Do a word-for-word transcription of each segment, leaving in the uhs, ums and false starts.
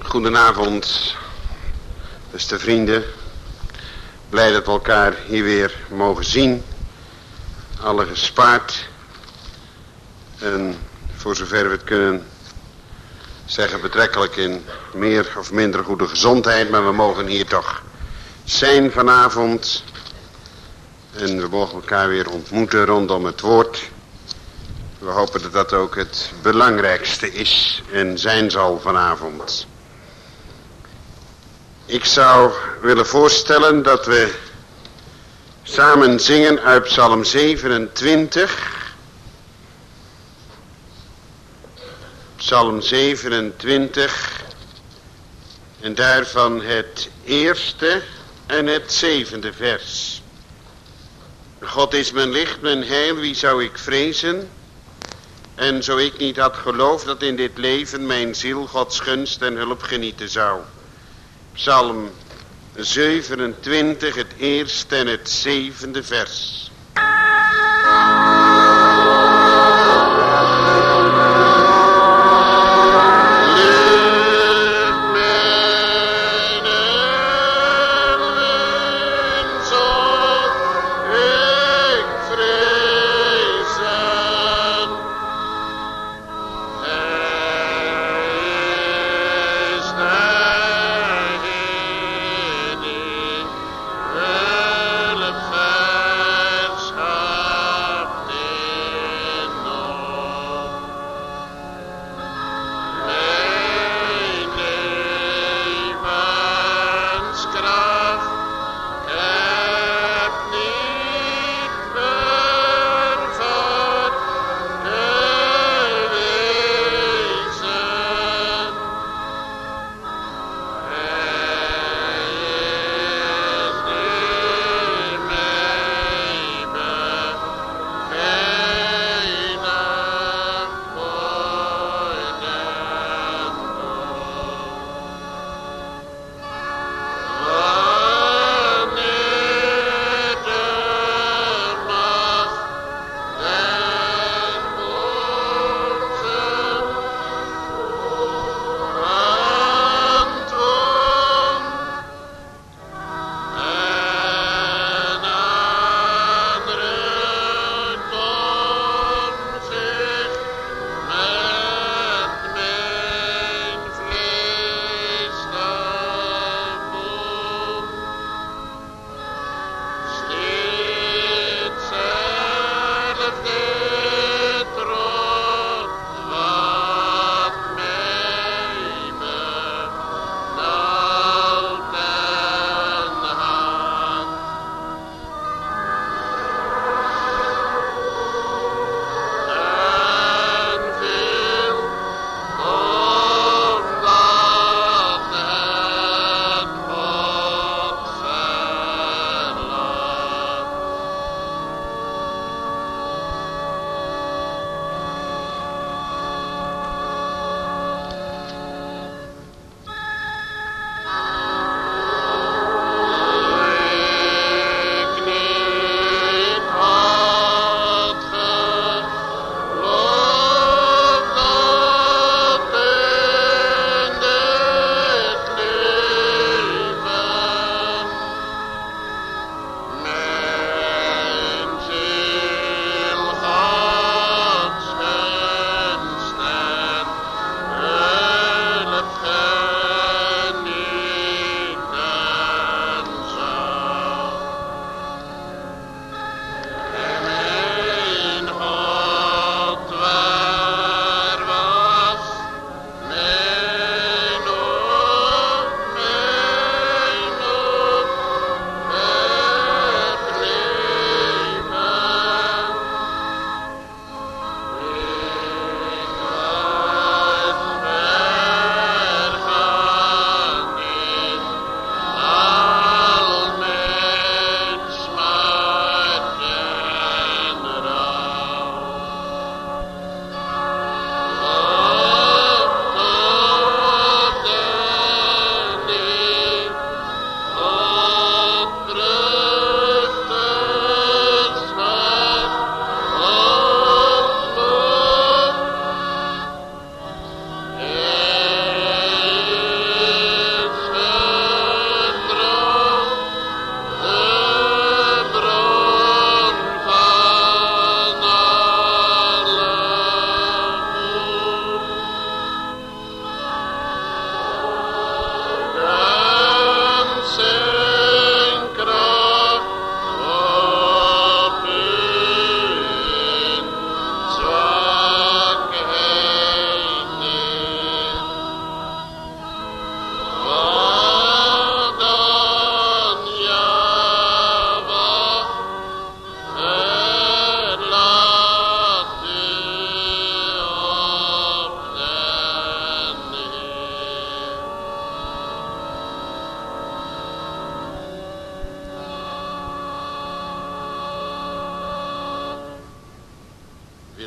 Goedenavond, beste vrienden. Blij dat we elkaar hier weer mogen zien. Alle gespaard. En voor zover we het kunnen zeggen betrekkelijk in meer of minder goede gezondheid. Maar we mogen hier toch zijn vanavond. En we mogen elkaar weer ontmoeten rondom het woord. We hopen dat dat ook het belangrijkste is en zijn zal vanavond. Ik zou willen voorstellen dat we samen zingen uit Psalm zevenentwintig. Psalm zevenentwintig. En daarvan het eerste en het zevende vers. God is mijn licht, mijn heil, wie zou ik vrezen? En zo ik niet had geloofd dat in dit leven mijn ziel Gods gunst en hulp genieten zou. Psalm zevenentwintig, het eerste en het zevende vers. Fire.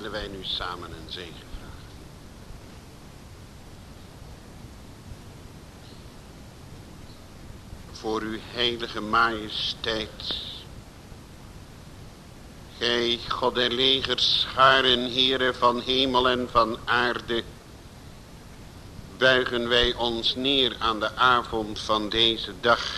willen wij nu samen een zegen vragen. Voor uw heilige majesteit, gij God der legers, scharen, heren van hemel en van aarde, buigen wij ons neer aan de avond van deze dag.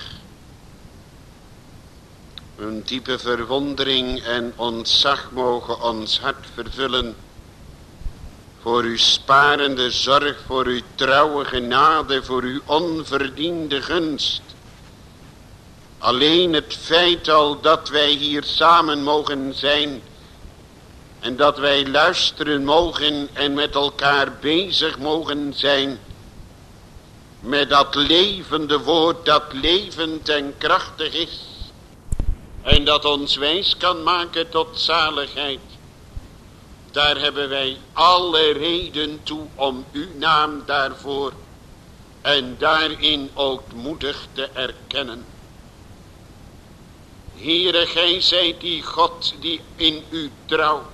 Een diepe verwondering en ontzag mogen ons hart vervullen voor uw sparende zorg, voor uw trouwe genade, voor uw onverdiende gunst. Alleen het feit al dat wij hier samen mogen zijn en dat wij luisteren mogen en met elkaar bezig mogen zijn met dat levende woord dat levend en krachtig is en dat ons wijs kan maken tot zaligheid. Daar hebben wij alle reden toe om uw naam daarvoor en daarin ootmoedig te erkennen. Heere, gij zijt die God die in uw trouw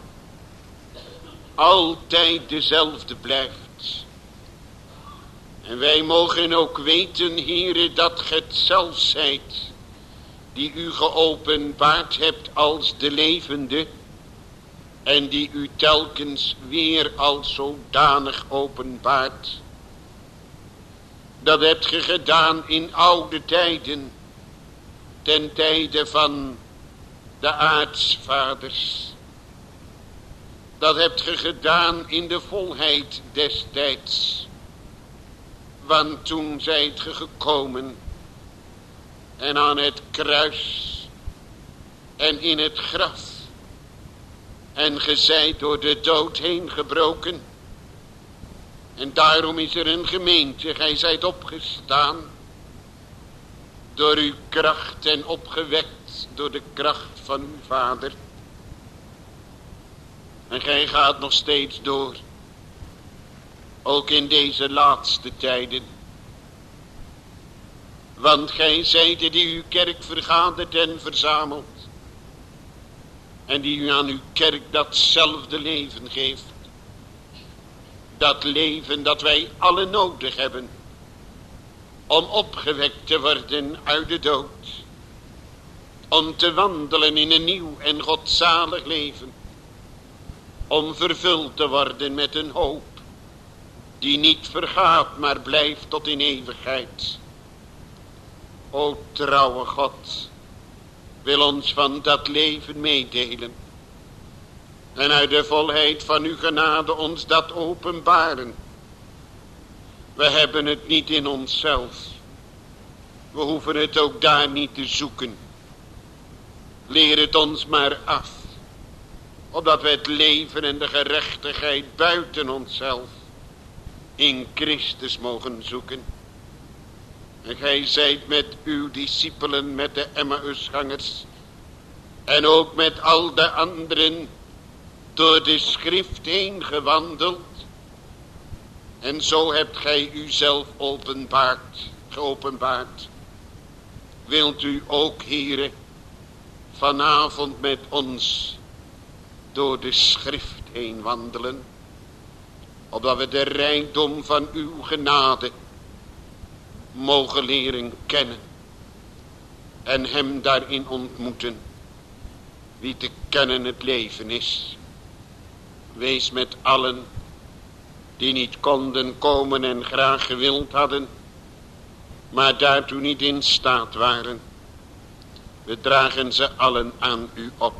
altijd dezelfde blijft. En wij mogen ook weten, Heere, dat gij het zelf zijt die u geopenbaard hebt als de levende en die u telkens weer als zodanig openbaart. Dat hebt ge gedaan in oude tijden, ten tijde van de aartsvaders. Dat hebt ge gedaan in de volheid des tijds. Want toen zijt ge gekomen en aan het kruis en in het graf. En ge zijt door de dood heen gebroken. En daarom is er een gemeente. Gij zijt opgestaan door uw kracht en opgewekt door de kracht van uw Vader. En gij gaat nog steeds door. Ook in deze laatste tijden. Want gij zijt die uw kerk vergadert en verzamelt. En die u aan uw kerk datzelfde leven geeft. Dat leven dat wij alle nodig hebben. Om opgewekt te worden uit de dood. Om te wandelen in een nieuw en godzalig leven. Om vervuld te worden met een hoop. Die niet vergaat, maar blijft tot in eeuwigheid. O trouwe God, wil ons van dat leven meedelen. En uit de volheid van uw genade ons dat openbaren. We hebben het niet in onszelf. We hoeven het ook daar niet te zoeken. Leer het ons maar af. Opdat we het leven en de gerechtigheid buiten onszelf in Christus mogen zoeken. En gij zijt met uw discipelen, met de Emmausgangers en ook met al de anderen door de schrift heen gewandeld. En zo hebt gij uzelf openbaard, geopenbaard. Wilt u ook, Heere, vanavond met ons door de schrift heen wandelen, opdat we de rijkdom van uw genade mogen leren kennen en hem daarin ontmoeten, wie te kennen het leven is. Wees met allen die niet konden komen en graag gewild hadden, maar daartoe niet in staat waren. We dragen ze allen aan u op.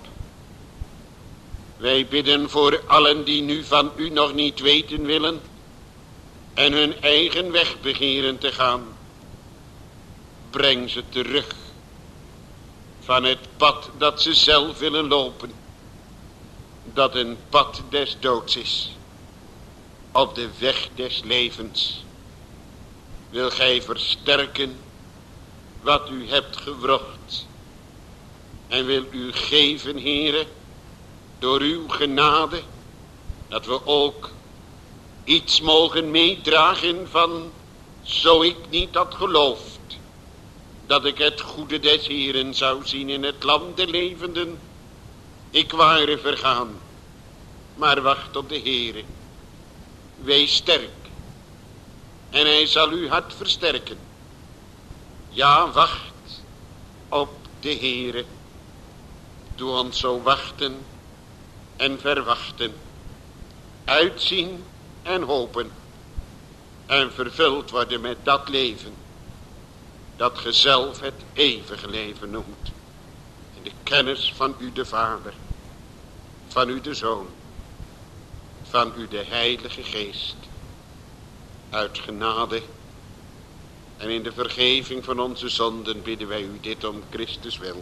Wij bidden voor allen die nu van u nog niet weten willen en hun eigen weg begeren te gaan. Breng ze terug van het pad dat ze zelf willen lopen, dat een pad des doods is, op de weg des levens. Wil gij versterken wat u hebt gewrocht en wil u geven, Heere, door uw genade, dat we ook iets mogen meedragen van, zo ik niet had geloofd, dat ik het goede des Heeren zou zien in het land der levenden. Ik ware vergaan, maar wacht op de Heere. Wees sterk. En hij zal uw hart versterken. Ja, wacht op de Heere. Doe ons zo wachten en verwachten. Uitzien en hopen. En vervuld worden met dat leven. Dat ge zelf het eeuwige leven noemt. In de kennis van u de Vader. Van u de Zoon. Van u de Heilige Geest. Uit genade en in de vergeving van onze zonden bidden wij u dit om Christus wil.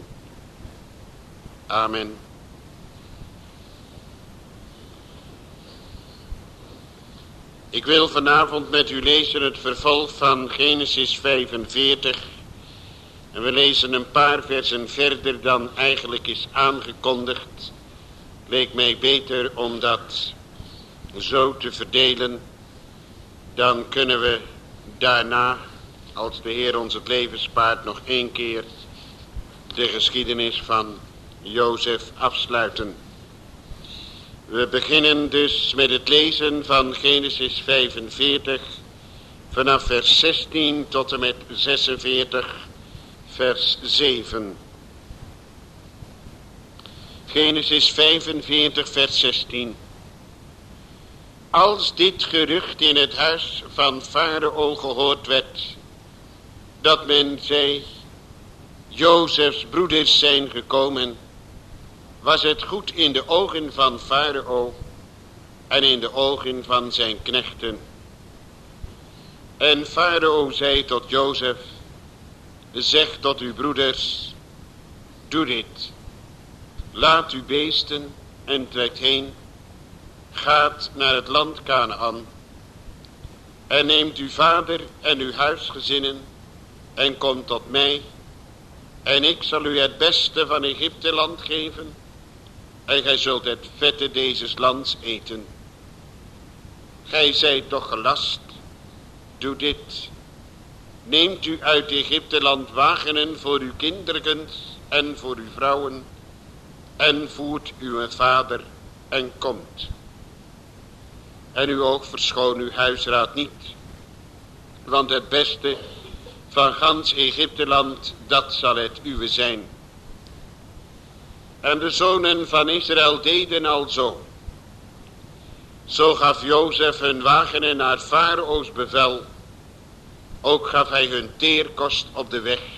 Amen. Ik wil vanavond met u lezen het vervolg van Genesis vijfenveertig. En we lezen een paar versen verder dan eigenlijk is aangekondigd. Leek mij beter om dat zo te verdelen. Dan kunnen we daarna, als de Heer ons het leven spaart, nog één keer de geschiedenis van Jozef afsluiten. We beginnen dus met het lezen van Genesis vijfenveertig, vanaf vers zestien tot en met zesenveertig, vers zeven. Genesis vijfenveertig, vers zestien. Als dit gerucht in het huis van Farao gehoord werd, dat men zei, Jozefs broeders zijn gekomen, was het goed in de ogen van Farao en in de ogen van zijn knechten. En Farao zei tot Jozef, zeg tot uw broeders, doe dit, laat uw beesten en trekt heen, gaat naar het land Kanaan en neemt uw vader en uw huisgezinnen en komt tot mij en ik zal u het beste van Egypte land geven en gij zult het vette dezes lands eten. Gij zijt toch gelast, doe dit, neemt u uit Egypte land wagenen voor uw kinderkens en voor uw vrouwen en voert uw vader en komt. En u ook verschoon uw huisraad niet. Want het beste van gans Egypteland, dat zal het uwe zijn. En de zonen van Israël deden alzo. Zo gaf Jozef hun wagenen naar Farao's bevel. Ook gaf hij hun teerkost op de weg.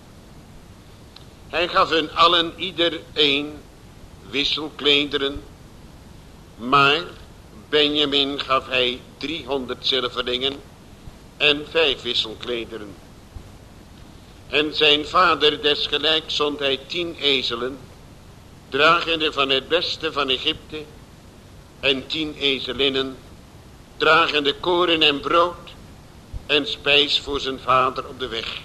Hij gaf hun allen ieder een wisselklederen. Maar Benjamin gaf hij driehonderd zilverlingen en vijf wisselklederen. En zijn vader desgelijks zond hij tien ezelen, dragende van het beste van Egypte, en tien ezelinnen, dragende koren en brood en spijs voor zijn vader op de weg.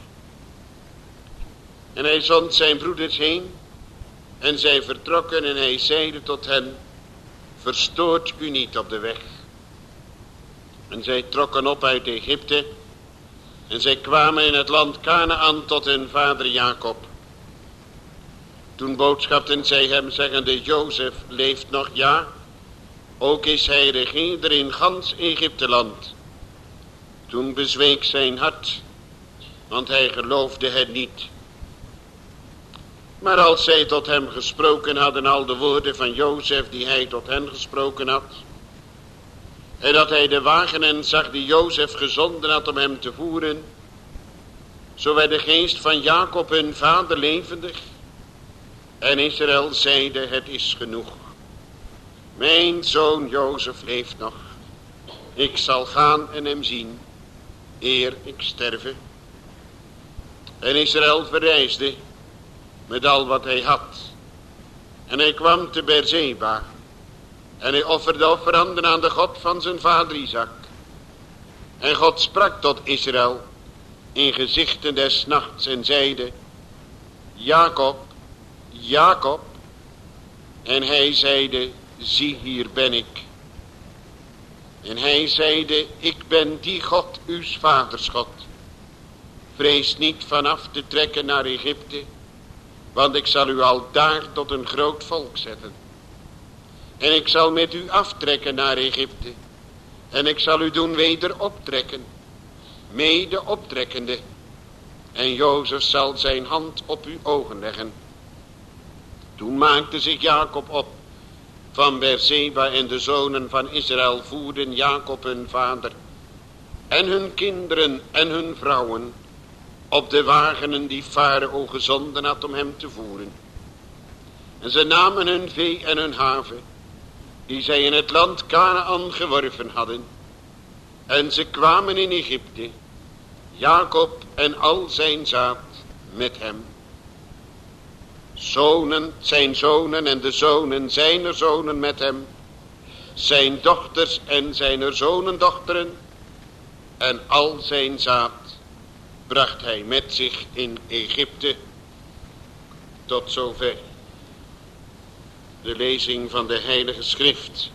En hij zond zijn broeders heen, en zij vertrokken en hij zeide tot hen, verstoort u niet op de weg. En zij trokken op uit Egypte. En zij kwamen in het land Kanaan tot hun vader Jacob. Toen boodschapten zij hem zeggende, Jozef leeft nog, ja. Ook is hij regeerder in gans Egypteland. Toen bezweek zijn hart, want hij geloofde het niet. Maar als zij tot hem gesproken hadden, al de woorden van Jozef die hij tot hen gesproken had, en dat hij de wagenen zag die Jozef gezonden had om hem te voeren, zo werd de geest van Jacob hun vader levendig, en Israël zeide, het is genoeg. Mijn zoon Jozef leeft nog. Ik zal gaan en hem zien, eer ik sterve. En Israël verreisde met al wat hij had. En hij kwam te Beerseba. En hij offerde offeranden aan de God van zijn vader Isaac. En God sprak tot Israël in gezichten des nachts en zeide, Jacob, Jacob. En hij zeide, zie hier ben ik. En hij zeide, ik ben die God, uw vaders God. Vrees niet vanaf te trekken naar Egypte, want ik zal u al daar tot een groot volk zetten. En ik zal met u aftrekken naar Egypte. En ik zal u doen weder optrekken. Mede optrekkende. En Jozef zal zijn hand op uw ogen leggen. Toen maakte zich Jacob op van Beerseba en de zonen van Israël voerden Jacob hun vader en hun kinderen en hun vrouwen op de wagenen die Farao gezonden had om hem te voeren. En ze namen hun vee en hun haven die zij in het land Kanaan geworven hadden. En ze kwamen in Egypte, Jacob en al zijn zaad met hem. Zonen, zijn zonen en de zonen zijner zonen met hem. Zijn dochters en zijner zonen dochteren. En al zijn zaad bracht hij met zich in Egypte. Tot zover de lezing van de Heilige Schrift.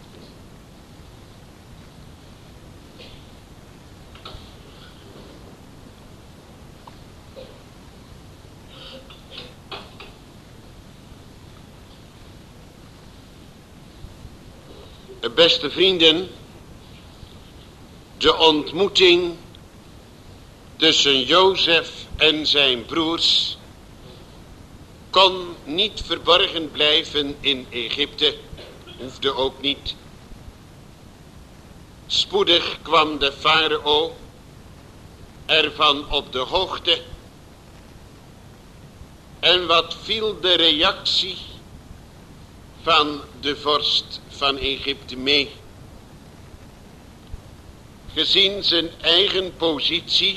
Beste vrienden, de ontmoeting tussen Jozef en zijn broers kon niet verborgen blijven in Egypte, hoefde ook niet. Spoedig kwam de farao ervan op de hoogte. En wat viel de reactie van de vorst van Egypte mee? Gezien zijn eigen positie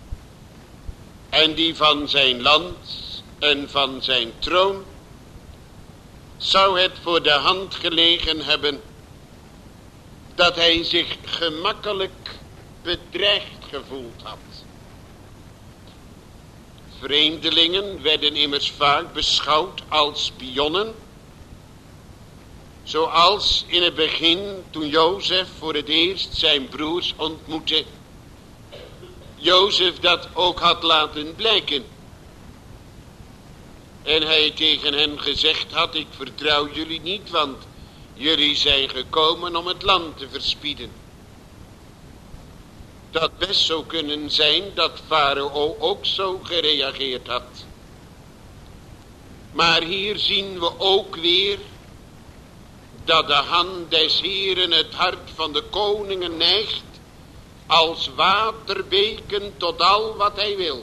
en die van zijn land en van zijn troon, zou het voor de hand gelegen hebben dat hij zich gemakkelijk bedreigd gevoeld had. Vreemdelingen werden immers vaak beschouwd als spionnen, zoals in het begin toen Jozef voor het eerst zijn broers ontmoette, Jozef dat ook had laten blijken. En hij tegen hen gezegd had: ik vertrouw jullie niet, want jullie zijn gekomen om het land te verspieden. Dat best zou kunnen zijn dat Farao ook zo gereageerd had. Maar hier zien we ook weer dat de hand des Heeren het hart van de koningen neigt als waterbeken tot al wat hij wil.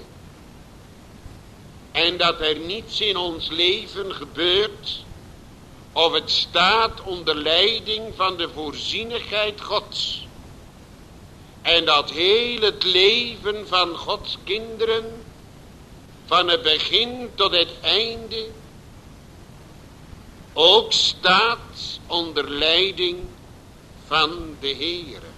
En dat er niets in ons leven gebeurt of het staat onder leiding van de voorzienigheid Gods. En dat heel het leven van Gods kinderen, van het begin tot het einde, ook staat onder leiding van de Heere.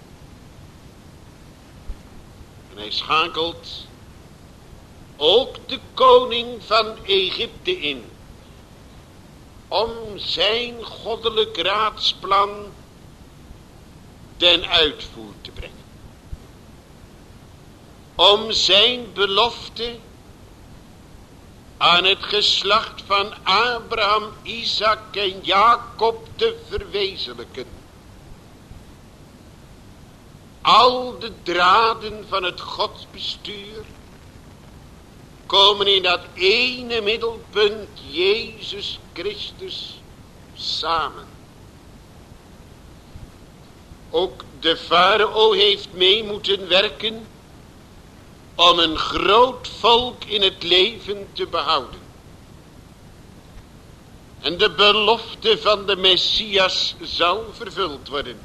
En hij schakelt ook de koning van Egypte in, om zijn goddelijk raadsplan ten uitvoer te brengen. Om zijn belofte aan het geslacht van Abraham, Isaac en Jacob te verwezenlijken. Al de draden van het godsbestuur komen in dat ene middelpunt, Jezus Christus, samen. Ook de farao heeft mee moeten werken om een groot volk in het leven te behouden. En de belofte van de Messias zal vervuld worden.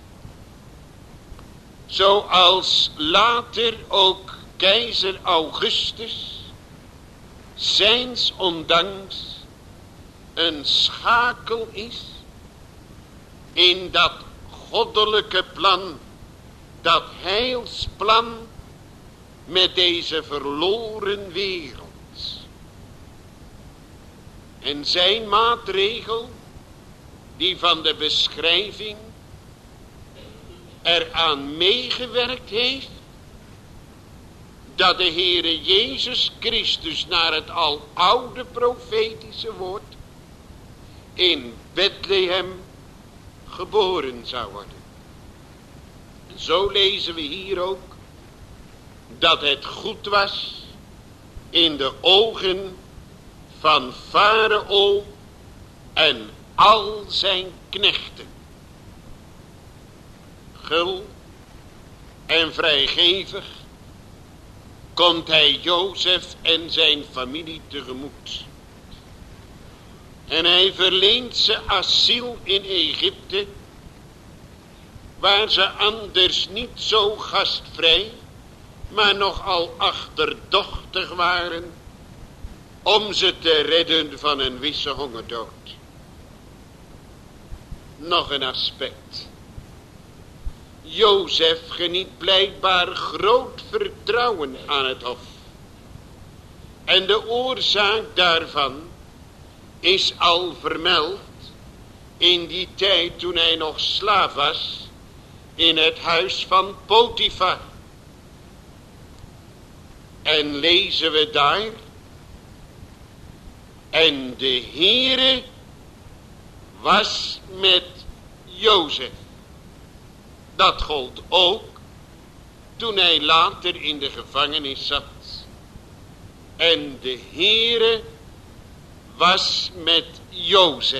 Zoals later ook keizer Augustus zijns ondanks een schakel is in dat goddelijke plan, dat heilsplan met deze verloren wereld. En zijn maatregel, die van de beschrijving eraan meegewerkt heeft, dat de Heere Jezus Christus naar het aloude profetische woord in Bethlehem geboren zou worden. En zo lezen we hier ook dat het goed was in de ogen van Farao en al zijn knechten. Gul en vrijgevig komt hij Jozef en zijn familie tegemoet. En hij verleent ze asiel in Egypte, waar ze anders niet zo gastvrij, maar nogal achterdochtig waren om ze te redden van een wisse hongerdood. Nog een aspect. Jozef geniet blijkbaar groot vertrouwen aan het hof. En de oorzaak daarvan is al vermeld in die tijd toen hij nog slaaf was in het huis van Potifar. En lezen we daar: en de Heere was met Jozef. Dat gold ook toen hij later in de gevangenis zat. En de Heere was met Jozef.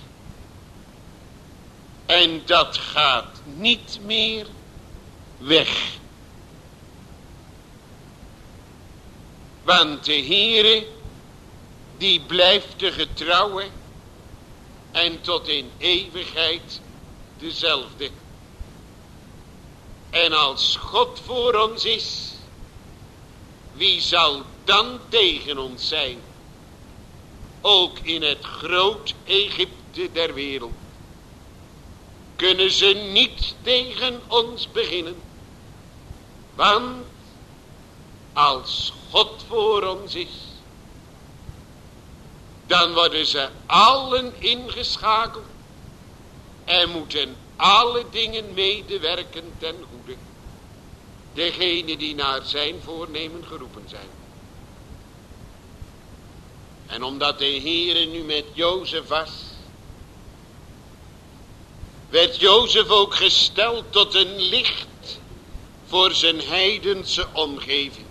En dat gaat niet meer weg. Want de Heere die blijft de getrouwe en tot in eeuwigheid dezelfde. En als God voor ons is, wie zal dan tegen ons zijn? Ook in het groot Egypte der wereld kunnen ze niet tegen ons beginnen. Want als God voor ons is, dan worden ze allen ingeschakeld en moeten alle dingen medewerken ten goede. Degene die naar zijn voornemen geroepen zijn. En omdat de Heere nu met Jozef was, werd Jozef ook gesteld tot een licht voor zijn heidense omgeving.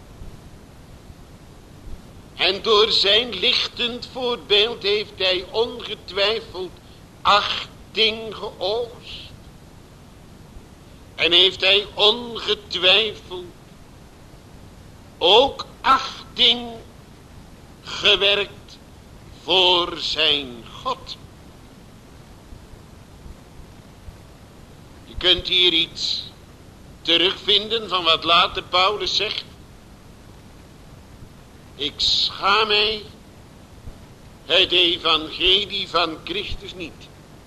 En door zijn lichtend voorbeeld heeft hij ongetwijfeld achting geoogst. En heeft hij ongetwijfeld ook achting gewerkt voor zijn God. Je kunt hier iets terugvinden van wat later Paulus zegt. Ik schaam mij het evangelie van Christus niet.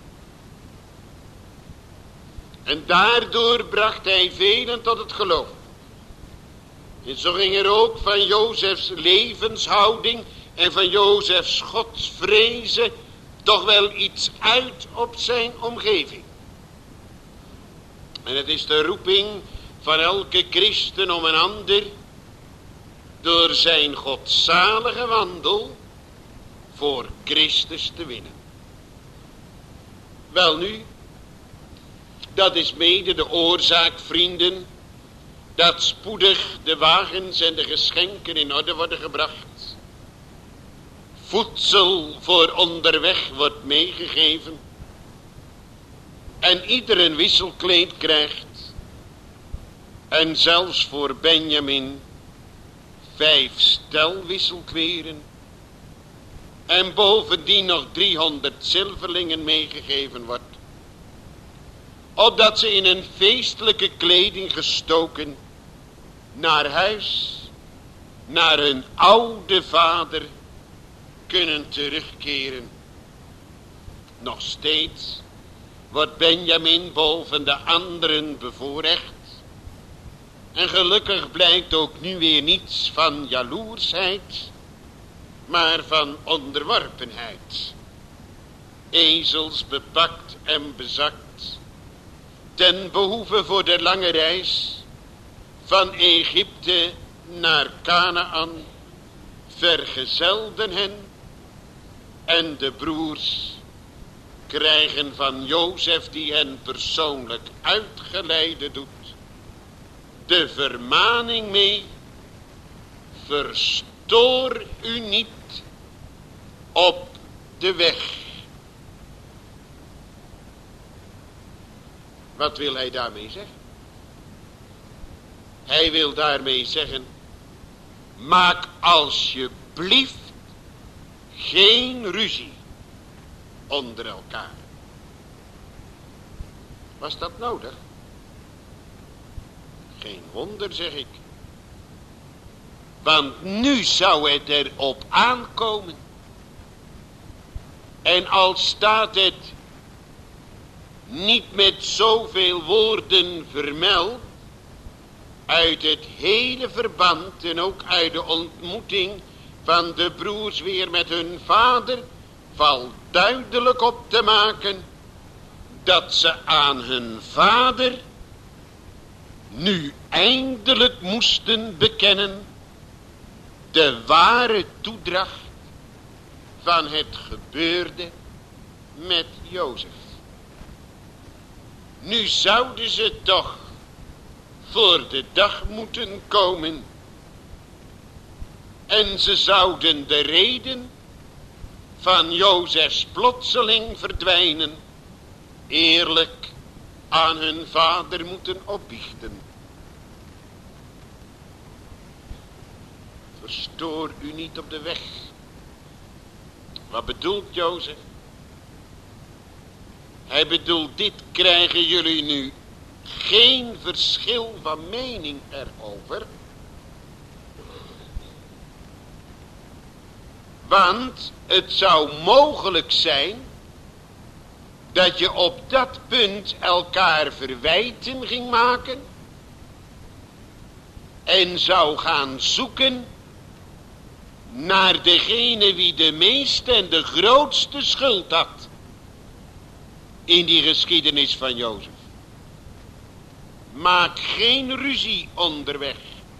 En daardoor bracht hij velen tot het geloof. En zo ging er ook van Jozefs levenshouding en van Jozefs godsvrezen toch wel iets uit op zijn omgeving. En het is de roeping van elke christen om een ander door zijn godzalige wandel voor Christus te winnen. Welnu, dat is mede de oorzaak, vrienden, dat spoedig de wagens en de geschenken in orde worden gebracht. Voedsel voor onderweg wordt meegegeven. En ieder een wisselkleed krijgt. En zelfs voor Benjamin vijf stel wisselkleren. En bovendien nog driehonderd zilverlingen meegegeven wordt. Opdat ze in een feestelijke kleding gestoken naar huis, naar hun oude vader kunnen terugkeren. Nog steeds wordt Benjamin boven de anderen bevoorrecht. En gelukkig blijkt ook nu weer niets van jaloersheid, maar van onderworpenheid. Ezels bepakt en bezakt, ten behoeve voor de lange reis van Egypte naar Kanaan, vergezelden hen en de broers krijgen van Jozef, die hen persoonlijk uitgeleide doet, de vermaning mee: verstoor u niet op de weg. Wat wil hij daarmee zeggen? Hij wil daarmee zeggen: maak alsjeblieft geen ruzie onder elkaar. Was dat nodig? Geen wonder, zeg ik. Want nu zou het erop aankomen. En al staat het niet met zoveel woorden vermeld, uit het hele verband en ook uit de ontmoeting van de broers weer met hun vader, valt duidelijk op te maken dat ze aan hun vader nu eindelijk moesten bekennen de ware toedracht van het gebeurde met Jozef. Nu zouden ze toch voor de dag moeten komen en ze zouden de reden van Jozefs plotseling verdwijnen eerlijk aan hun vader moeten opbiechten. Verstoor u niet op de weg. Wat bedoelt Jozef? Hij bedoelt, dit: krijgen jullie nu geen verschil van mening erover? Want het zou mogelijk zijn dat je op dat punt elkaar verwijten ging maken en zou gaan zoeken naar degene wie de meeste en de grootste schuld had in die geschiedenis van Jozef. Maak geen ruzie onderweg.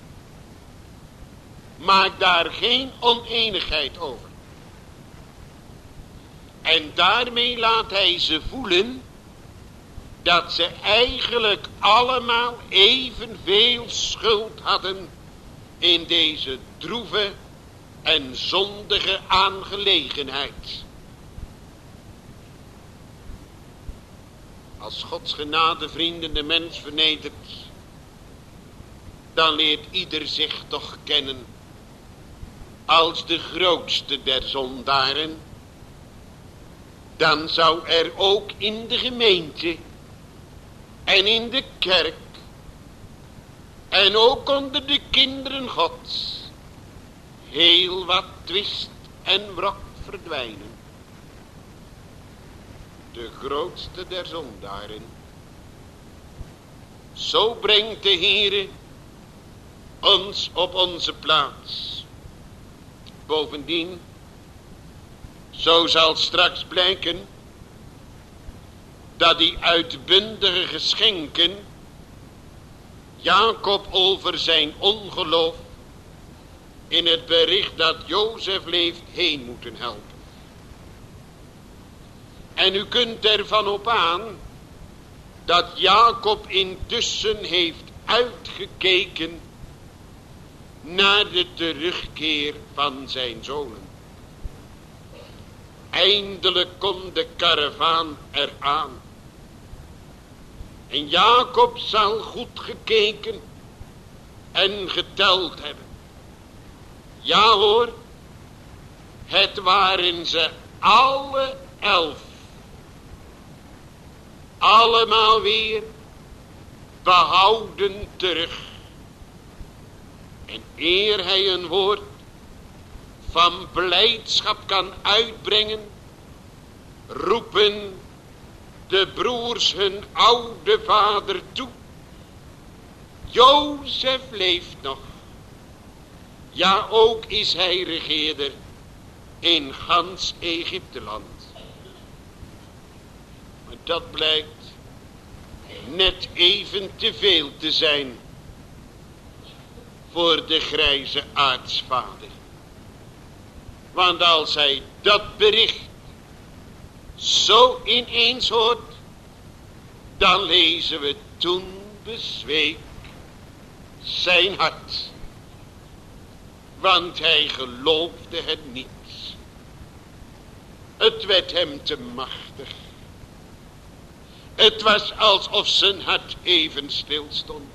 Maak daar geen oneenigheid over. En daarmee laat hij ze voelen dat ze eigenlijk allemaal evenveel schuld hadden in deze droeve en zondige aangelegenheid. Als Gods genade, vrienden, de mens vernedert, dan leert ieder zich toch kennen als de grootste der zondaren. Dan zou er ook in de gemeente en in de kerk en ook onder de kinderen Gods heel wat twist en wrok verdwijnen. De grootste der zondaren. Zo brengt de Heere ons op onze plaats. Bovendien, zo zal straks blijken dat die uitbundige geschenken Jacob over zijn ongeloof in het bericht dat Jozef leeft heen moeten helpen. En u kunt ervan op aan dat Jacob intussen heeft uitgekeken naar de terugkeer van zijn zonen. Eindelijk komt de karavaan eraan. En Jacob zal goed gekeken en geteld hebben. Ja hoor, het waren ze alle elf. Allemaal weer behouden terug. En eer hij een woord van blijdschap kan uitbrengen, roepen de broers hun oude vader toe: Jozef leeft nog. Ja, ook is hij regeerder in gans Egypteland. Maar dat blijkt net even te veel te zijn voor de grijze aartsvader. Want als hij dat bericht zo ineens hoort, dan lezen we: toen bezweek zijn hart, want hij geloofde het niet. Het werd hem te machtig. Het was alsof zijn hart even stil stond.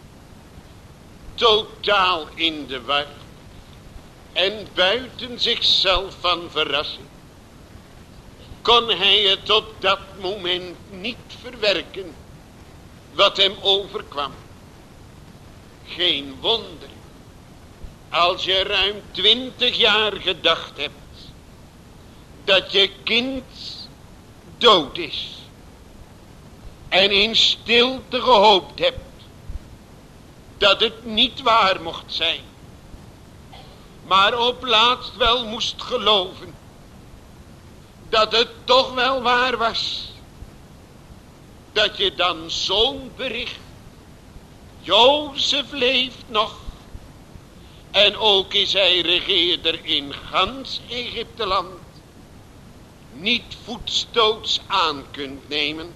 Totaal in de war. En buiten zichzelf van verrassing. Kon hij het op dat moment niet verwerken. Wat hem overkwam. Geen wonder. Als je ruim twintig jaar gedacht hebt. Dat je kind dood is. En in stilte gehoopt hebt. Dat het niet waar mocht zijn. Maar op laatst wel moest geloven. Dat het toch wel waar was. Dat je dan zo'n bericht. Jozef leeft nog. En ook is hij regeerder in gans Egypteland. Niet voetstoots aan kunt nemen.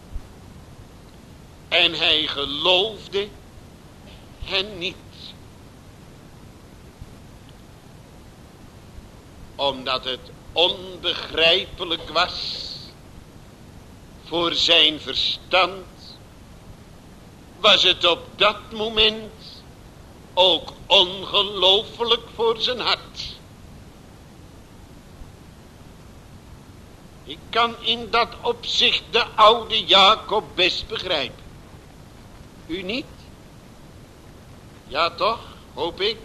En hij geloofde hen niet. Omdat het onbegrijpelijk was voor zijn verstand, was het op dat moment ook ongelooflijk voor zijn hart. Ik kan in dat opzicht de oude Jacob best begrijpen. U niet? Ja toch, hoop ik.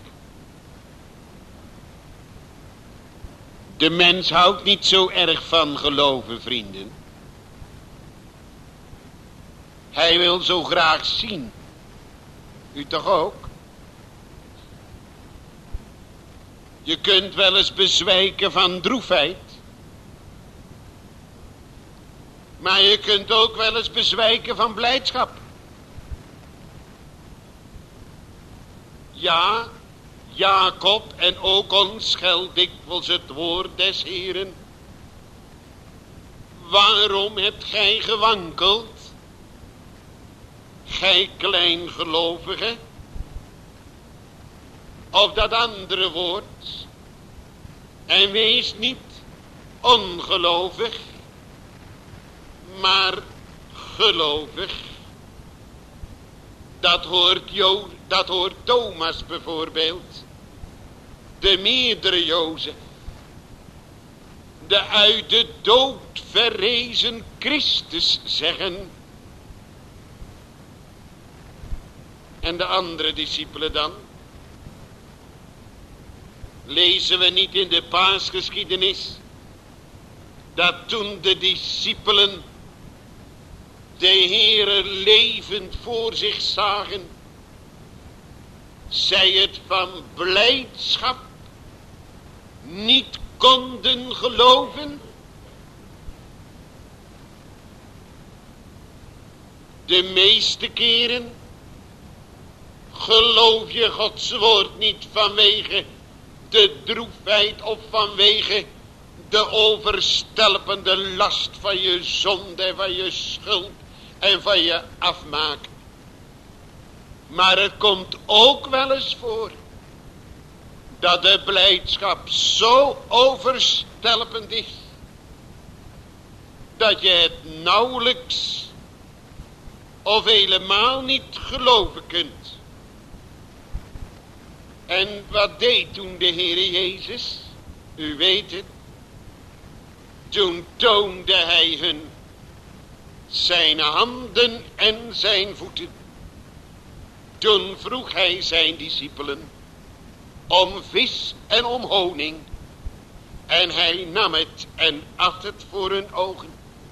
De mens houdt niet zo erg van geloven, vrienden. Hij wil zo graag zien. U toch ook? Je kunt wel eens bezwijken van droefheid. Maar je kunt ook wel eens bezwijken van blijdschap. Ja, Jacob en ook ons geldt dikwijls het woord des Heeren. Waarom hebt gij gewankeld, gij kleingelovige? Of dat andere woord. En wees niet ongelovig, maar gelovig. Dat hoort, jo, dat hoort Thomas bijvoorbeeld. De meerdere Jozef. De uit de dood verrezen Christus zeggen. En de andere discipelen dan? Lezen we niet in de paasgeschiedenis dat toen de discipelen de Heere levend voor zich zagen, zij het van blijdschap niet konden geloven? De meeste keren geloof je Gods woord niet vanwege de droefheid of vanwege de overstelpende last van je zonde en van je schuld en van je afmaak. Maar het komt ook wel eens voor dat de blijdschap zo overstelpend is dat je het nauwelijks of helemaal niet geloven kunt. En wat deed toen de Heere Jezus? U weet het. Toen toonde hij hun zijn handen en zijn voeten. Toen vroeg hij zijn discipelen om vis en om honing. En hij nam het en at het voor hun ogen.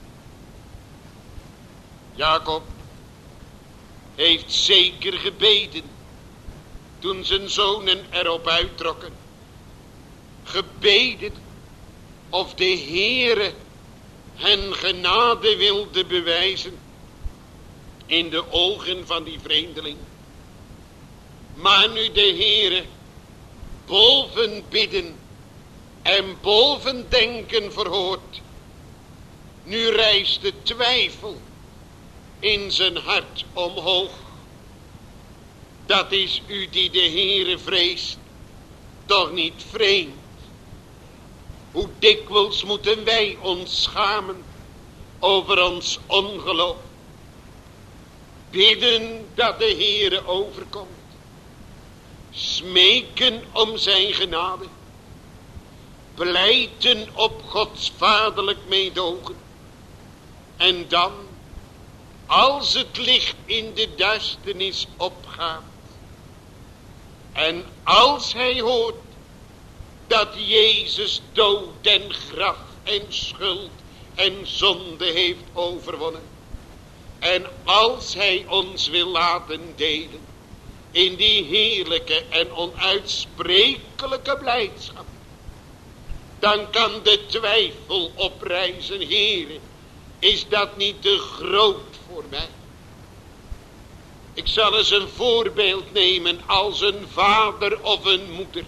Jacob heeft zeker gebeden toen zijn zonen erop uittrokken. Gebeden of de Heere hen genade wilde bewijzen in de ogen van die vreemdeling. Maar nu de Heere boven bidden en boven denken verhoort, Nu rijst de twijfel in zijn hart omhoog. Dat is u die de Heere vreest toch niet vreemd. Hoe dikwijls moeten wij ons schamen over ons ongeloof. Bidden dat de Heere overkomt. Smeken om zijn genade. Pleiten op Gods vaderlijk meedogen. En dan, als het licht in de duisternis opgaat. En als hij hoort dat Jezus dood en graf en schuld en zonde heeft overwonnen. En als hij ons wil laten delen in die heerlijke en onuitsprekelijke blijdschap. Dan kan de twijfel oprijzen, Heere, is dat niet te groot voor mij? Ik zal eens een voorbeeld nemen als een vader of een moeder.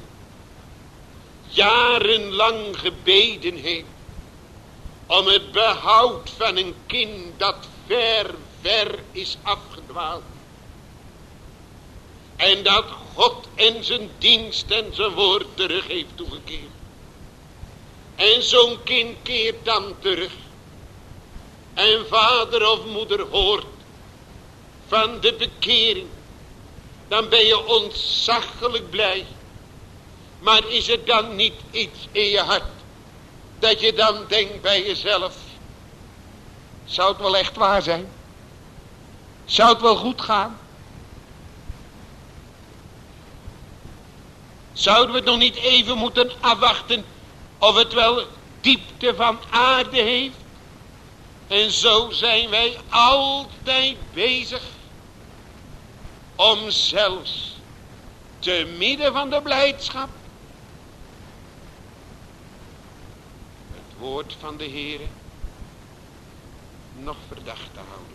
Jarenlang gebeden heeft om het behoud van een kind dat ver, ver is afgedwaald. En dat God en zijn dienst en zijn woord terug heeft toegekeerd. En zo'n kind keert dan terug. En vader of moeder hoort van de bekering. Dan ben je ontzaglijk blij. Maar is er dan niet iets in je hart dat je dan denkt bij jezelf: zou het wel echt waar zijn? Zou het wel goed gaan? Zouden we het nog niet even moeten afwachten of het wel diepte van aarde heeft? En zo zijn wij altijd bezig om zelfs te midden van de blijdschap het woord van de Heere nog verdacht te houden.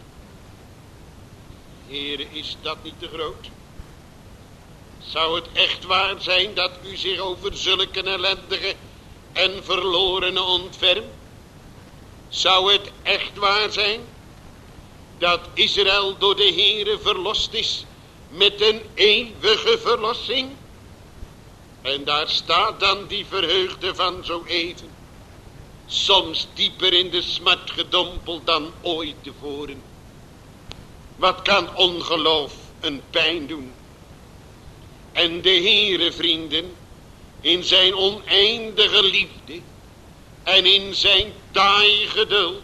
Heere, is dat niet te groot? Zou het echt waar zijn dat u zich over zulke ellendige en verlorenen ontfermt? Zou het echt waar zijn dat Israël door de Heere verlost is met een eeuwige verlossing? En daar staat dan die verheugde van zo even, soms dieper in de smart gedompeld dan ooit tevoren. Wat kan ongeloof een pijn doen? En de Heere, vrienden, in zijn oneindige liefde en in zijn taai geduld,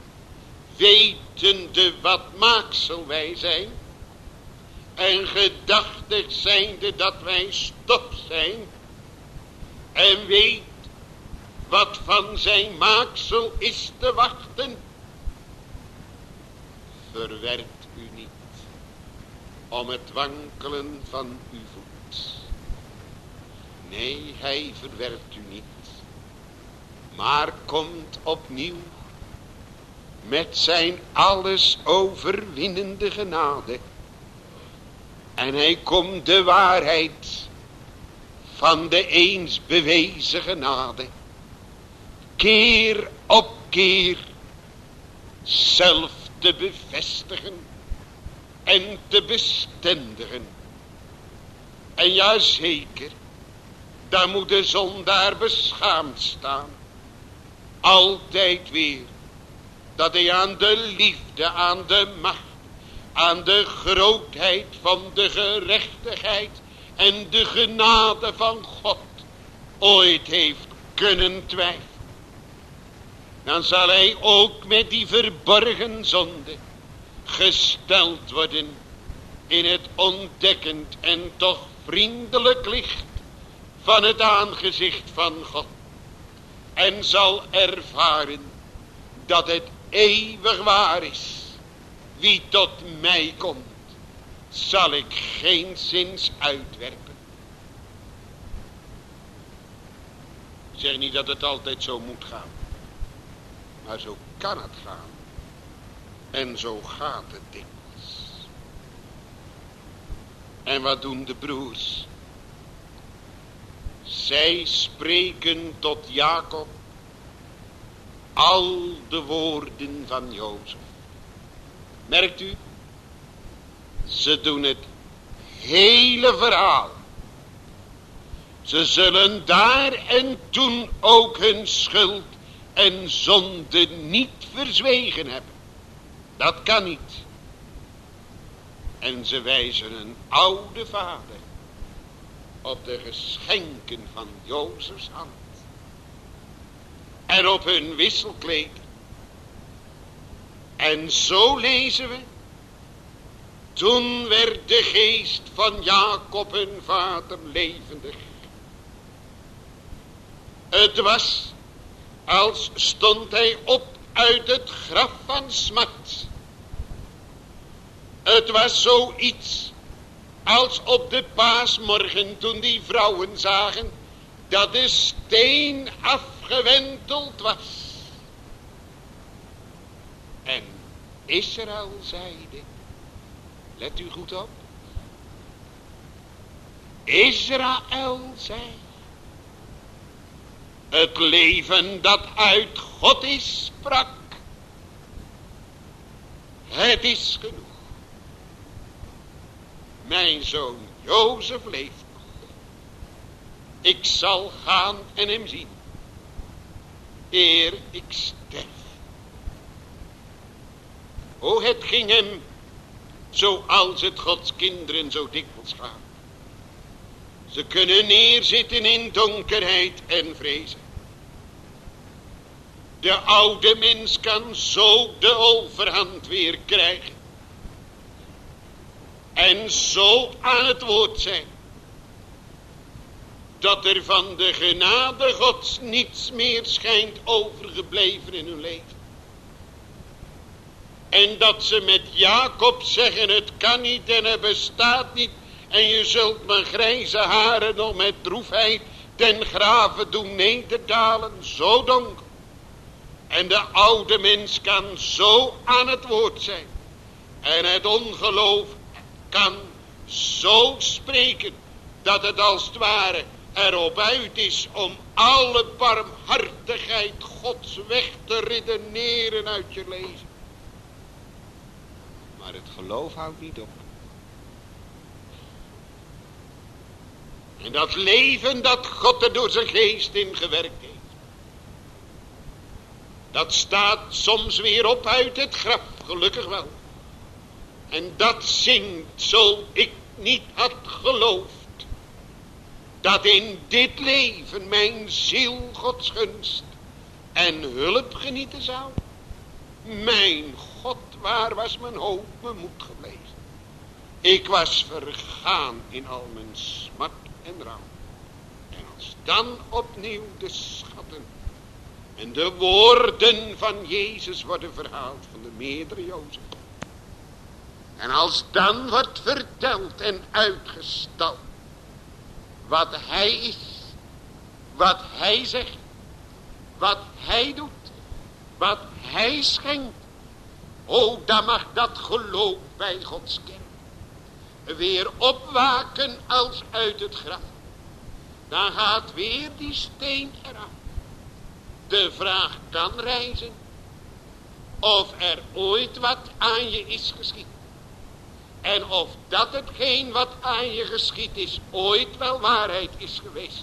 wetende wat maaksel wij zijn, en gedachtig zijnde dat wij stof zijn, en weet wat van zijn maaksel is te wachten, verwerpt u niet om het wankelen van uw voet. Nee, hij verwerpt u niet, maar komt opnieuw met zijn alles overwinnende genade. En hij komt de waarheid van de eens bewezen genade keer op keer zelf te bevestigen en te bestendigen. En ja zeker, daar moet de zondaar beschaamd staan. Altijd weer dat hij aan de liefde, aan de macht, aan de grootheid van de gerechtigheid en de genade van God ooit heeft kunnen twijfelen. Dan zal hij ook met die verborgen zonde gesteld worden in het ontdekkend en toch vriendelijk licht van het aangezicht van God. En zal ervaren dat het eeuwig waar is. Wie tot mij komt, zal ik geenszins uitwerpen. Ik zeg niet dat het altijd zo moet gaan. Maar zo kan het gaan. En zo gaat het dikwijls. En wat doen de broers? Zij spreken tot Jacob al de woorden van Jozef. Merkt u? Ze doen het hele verhaal. Ze zullen daar en toen ook hun schuld en zonde niet verzwegen hebben. Dat kan niet. En ze wijzen een oude vader op de geschenken van Jozefs hand. En op hun wisselkleed. En zo lezen we. Toen werd de geest van Jacob hun vader levendig. Het was als stond hij op uit het graf van smart. Het was zoiets als op de paasmorgen toen die vrouwen zagen dat de steen afgewenteld was. En Israël zeide, let u goed op. Israël zei, het leven dat uit God is sprak. Het is genoeg. Mijn zoon Jozef leeft nog. Ik zal gaan en hem zien. Eer ik sterf. O, het ging hem zoals het Gods kinderen zo dikwijls gaan. Ze kunnen neerzitten in donkerheid en vrezen. De oude mens kan zo de overhand weer krijgen. En zo aan het woord zijn. Dat er van de genade Gods niets meer schijnt overgebleven in hun leven. En dat ze met Jacob zeggen, het kan niet en het bestaat niet. En je zult mijn grijze haren nog met droefheid ten grave doen nederdalen, zo donker. En de oude mens kan zo aan het woord zijn. En het ongeloof kan zo spreken, dat het als het ware erop uit is om alle barmhartigheid Gods weg te redeneren uit je leven. Maar het geloof houdt niet op. En dat leven dat God er door zijn geest in gewerkt heeft. Dat staat soms weer op uit het graf, gelukkig wel. En dat zingt zo ik niet had geloofd. Dat in dit leven mijn ziel Gods gunst en hulp genieten zou. Mijn God, waar was mijn hoop, mijn moed gebleven. Ik was vergaan in al mijn smart en rouw. En als dan opnieuw de schatten en de woorden van Jezus worden verhaald van de meerdere Jozef. En als dan wordt verteld en uitgestald wat hij is, wat hij zegt, wat hij doet, wat hij schenkt. O, dan mag dat geloof bij Gods kerk weer opwaken als uit het graf. Dan gaat weer die steen eraf. De vraag kan rijzen of er ooit wat aan je is geschied. En of dat hetgeen wat aan je geschied is ooit wel waarheid is geweest.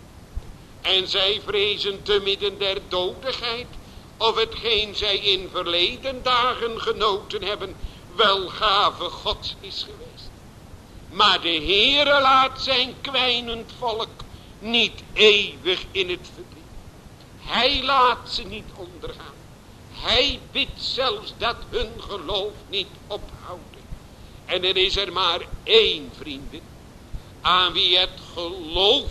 En zij vrezen te midden der dodigheid of hetgeen zij in verleden dagen genoten hebben wel gave Gods is geweest. Maar de Heere laat zijn kwijnend volk niet eeuwig in het verdriet. Hij laat ze niet ondergaan. Hij bidt zelfs dat hun geloof niet ophouden. En er is er maar één, vrienden, aan wie het geloof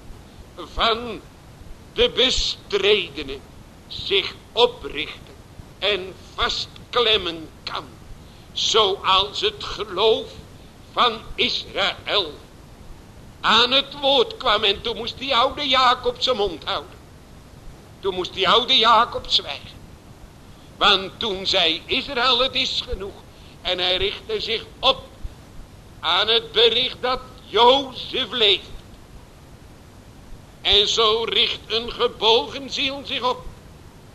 van de bestredene zich oprichten en vastklemmen kan. Zoals het geloof van Israël aan het woord kwam. En toen moest die oude Jacob zijn mond houden. Toen moest die oude Jacob zwijgen. Want toen zei Israël, het is genoeg. En hij richtte zich op aan het bericht dat Jozef leeft. En zo richt een gebogen ziel zich op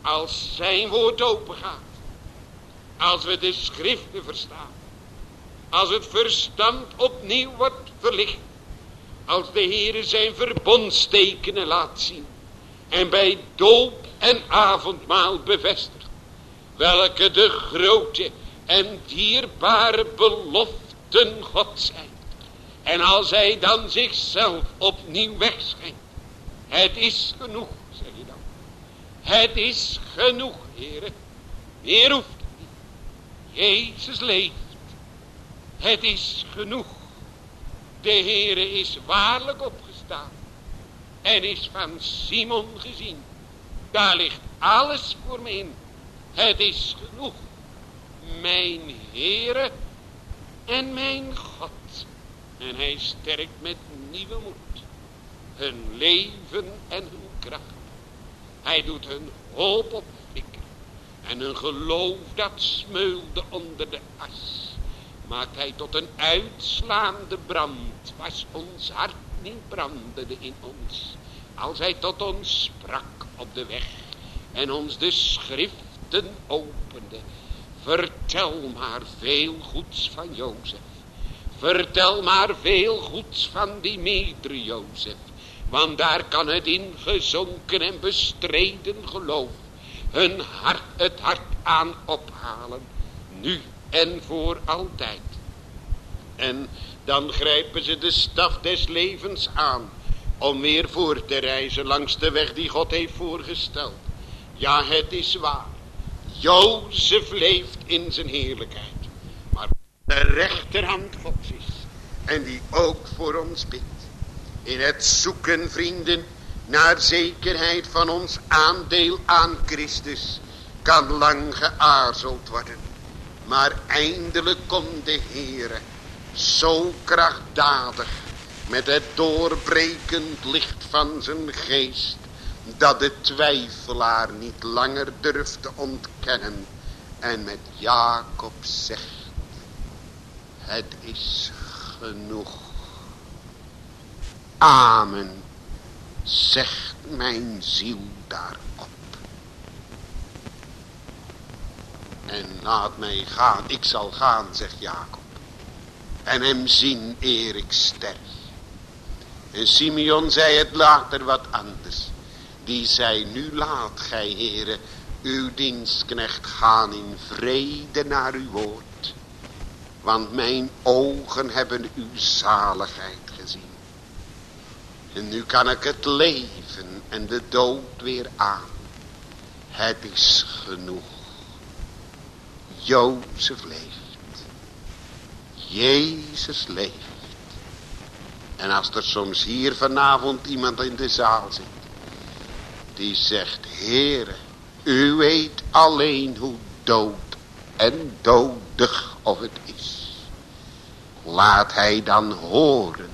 als zijn woord open gaat, als we de schriften verstaan, als het verstand opnieuw wordt verlicht, als de Heere zijn verbondstekenen laat zien en bij doop en avondmaal bevestigt, welke de grote en dierbare beloften God zijn. En als hij dan zichzelf opnieuw wegschenkt, het is genoeg, zeg je dan. Het is genoeg, Heere. Meer hoeft het niet. Jezus leeft. Het is genoeg. De Heere is waarlijk opgestaan en is van Simon gezien. Daar ligt alles voor me in. Het is genoeg. Mijn Heere en mijn God. En hij sterkt met nieuwe moed hun leven en hun kracht. Hij doet hun hoop opflikkeren en hun geloof dat smeulde onder de as, maakt hij tot een uitslaande brand, was ons hart niet brandende in ons, als hij tot ons sprak op de weg en ons de schriften opende. Vertel maar veel goeds van Jozef. Vertel maar veel goeds van die meerdere Jozef. Want daar kan het ingezonken en bestreden geloof hun hart, het hart aan ophalen. Nu en voor altijd. En dan grijpen ze de staf des levens aan. Om weer voor te reizen langs de weg die God heeft voorgesteld. Ja, het is waar. Jozef leeft in zijn heerlijkheid. Maar de rechterhand Gods is. En die ook voor ons bidt. In het zoeken, vrienden, naar zekerheid van ons aandeel aan Christus. Kan lang geaarzeld worden. Maar eindelijk komt de Heere. Zo krachtdadig. Met het doorbrekend licht van zijn geest. Dat de twijfelaar niet langer durft te ontkennen. En met Jacob zegt. Het is genoeg. Amen. Zegt mijn ziel daarop. En laat mij gaan. Ik zal gaan, zegt Jacob. En hem zien eer ik sterf. En Simeon zei het later wat anders. Die zei, nu laat gij, Heere, uw dienstknecht gaan in vrede naar uw woord. Want mijn ogen hebben uw zaligheid gezien. En nu kan ik het leven en de dood weer aan. Het is genoeg. Jozef leeft. Jezus leeft. En als er soms hier vanavond iemand in de zaal zit. Die zegt, Heere, u weet alleen hoe dood en dodig of het is. Laat hij dan horen.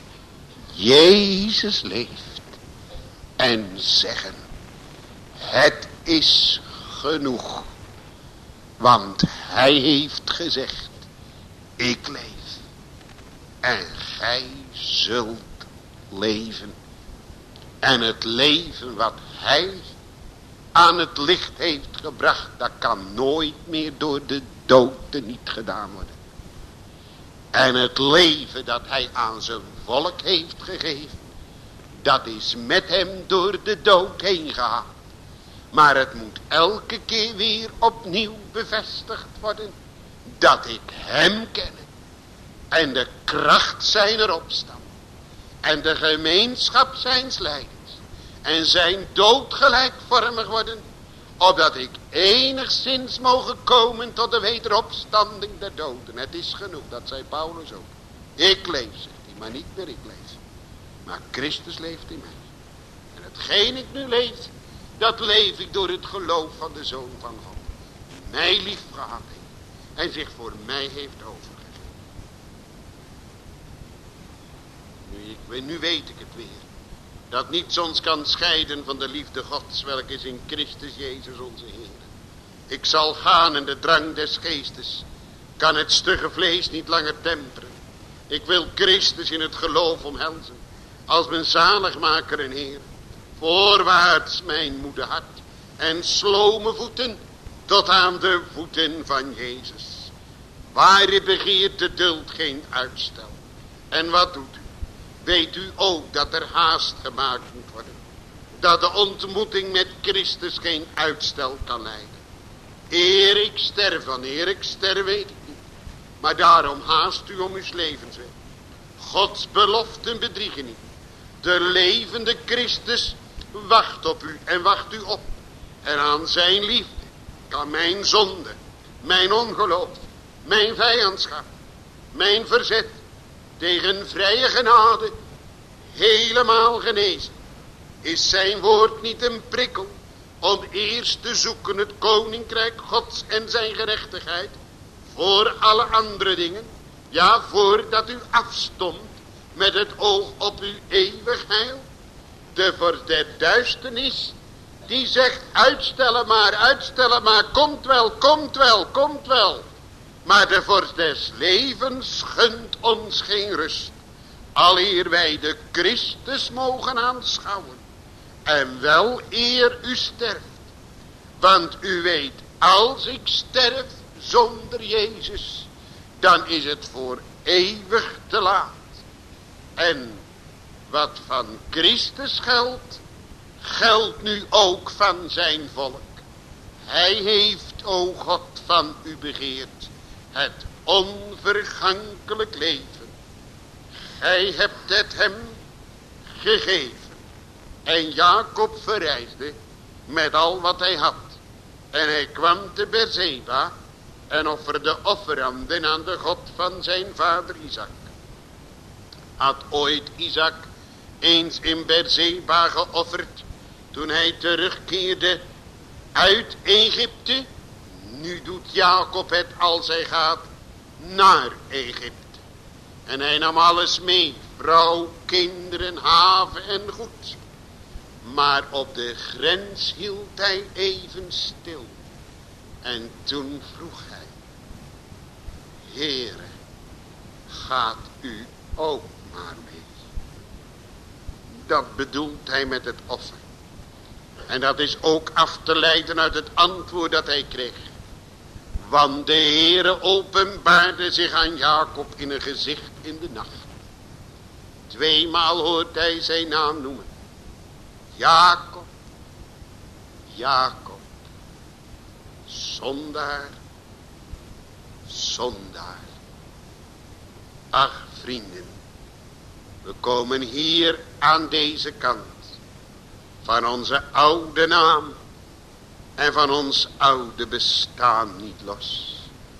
Jezus leeft. En zeggen. Het is genoeg. Want hij heeft gezegd. Ik leef. En gij zult leven. En het leven wat hij aan het licht heeft gebracht. Dat kan nooit meer door de dood niet gedaan worden. En het leven dat hij aan zijn volk heeft gegeven. Dat is met hem door de dood heen gehaald. Maar het moet elke keer weer opnieuw bevestigd worden. Dat ik hem ken. En de kracht zijner opstand. En de gemeenschap zijns lijdens. En zijn dood gelijkvormig worden. Opdat ik enigszins mogen komen tot de wederopstanding der doden. Het is genoeg, dat zei Paulus ook. Ik leef, zegt hij, maar niet meer ik leef. Maar Christus leeft in mij. En hetgeen ik nu leef, dat leef ik door het geloof van de Zoon van God. Die mij lief gehad heeft. En zich voor mij heeft overgegeven. Nu, ik, nu weet ik het weer. Dat niets ons kan scheiden van de liefde Gods, welke is in Christus Jezus onze Heer. Ik zal gaan in de drang des geestes. Kan het stugge vlees niet langer temperen. Ik wil Christus in het geloof omhelzen. Als mijn zaligmaker en Heer. Voorwaarts mijn moede hart. en slome voeten tot aan de voeten van Jezus. Waar begeert de duld geen uitstel. En wat doet u? Weet u ook dat er haast gemaakt moet worden. Dat de ontmoeting met Christus geen uitstel kan leiden. Eer ik sterf, wanneer ik sterf weet ik niet. Maar daarom haast u om uw levensweg. Gods beloften bedriegen niet. De levende Christus wacht op u en wacht u op. En aan zijn liefde kan mijn zonde, mijn ongeloof, mijn vijandschap, mijn verzet tegen vrije genade helemaal genezen. Is zijn woord niet een prikkel om eerst te zoeken het koninkrijk Gods en zijn gerechtigheid voor alle andere dingen? Ja, voordat u afstond met het oog op uw eeuwig heil. De vorst der duisternis die zegt uitstellen maar, uitstellen maar, komt wel, komt wel, komt wel. Maar de vorst des levens gunt ons geen rust, aleer wij de Christus mogen aanschouwen. En wel eer u sterft. Want u weet, als ik sterf zonder Jezus, dan is het voor eeuwig te laat. En wat van Christus geldt, geldt nu ook van zijn volk. Hij heeft, o God, van u begeerd het onvergankelijk leven. Gij hebt het hem gegeven. En Jacob verreisde met al wat hij had. En hij kwam te Beerseba en offerde offeranden aan de God van zijn vader Isaac. Had ooit Isaac eens in Beerseba geofferd toen hij terugkeerde uit Egypte? Nu doet Jacob het als hij gaat naar Egypte. En hij nam alles mee, vrouw, kinderen, haven en goed. Maar op de grens hield hij even stil. En toen vroeg hij: Heere, gaat u ook maar mee? Dat bedoelt hij met het offer. En dat is ook af te leiden uit het antwoord dat hij kreeg. Want de Heere openbaarde zich aan Jacob in een gezicht in de nacht. Tweemaal hoort hij zijn naam noemen. Jacob, Jacob, zondaar, zondaar. Ach vrienden, we komen hier aan deze kant van onze oude naam en van ons oude bestaan niet los.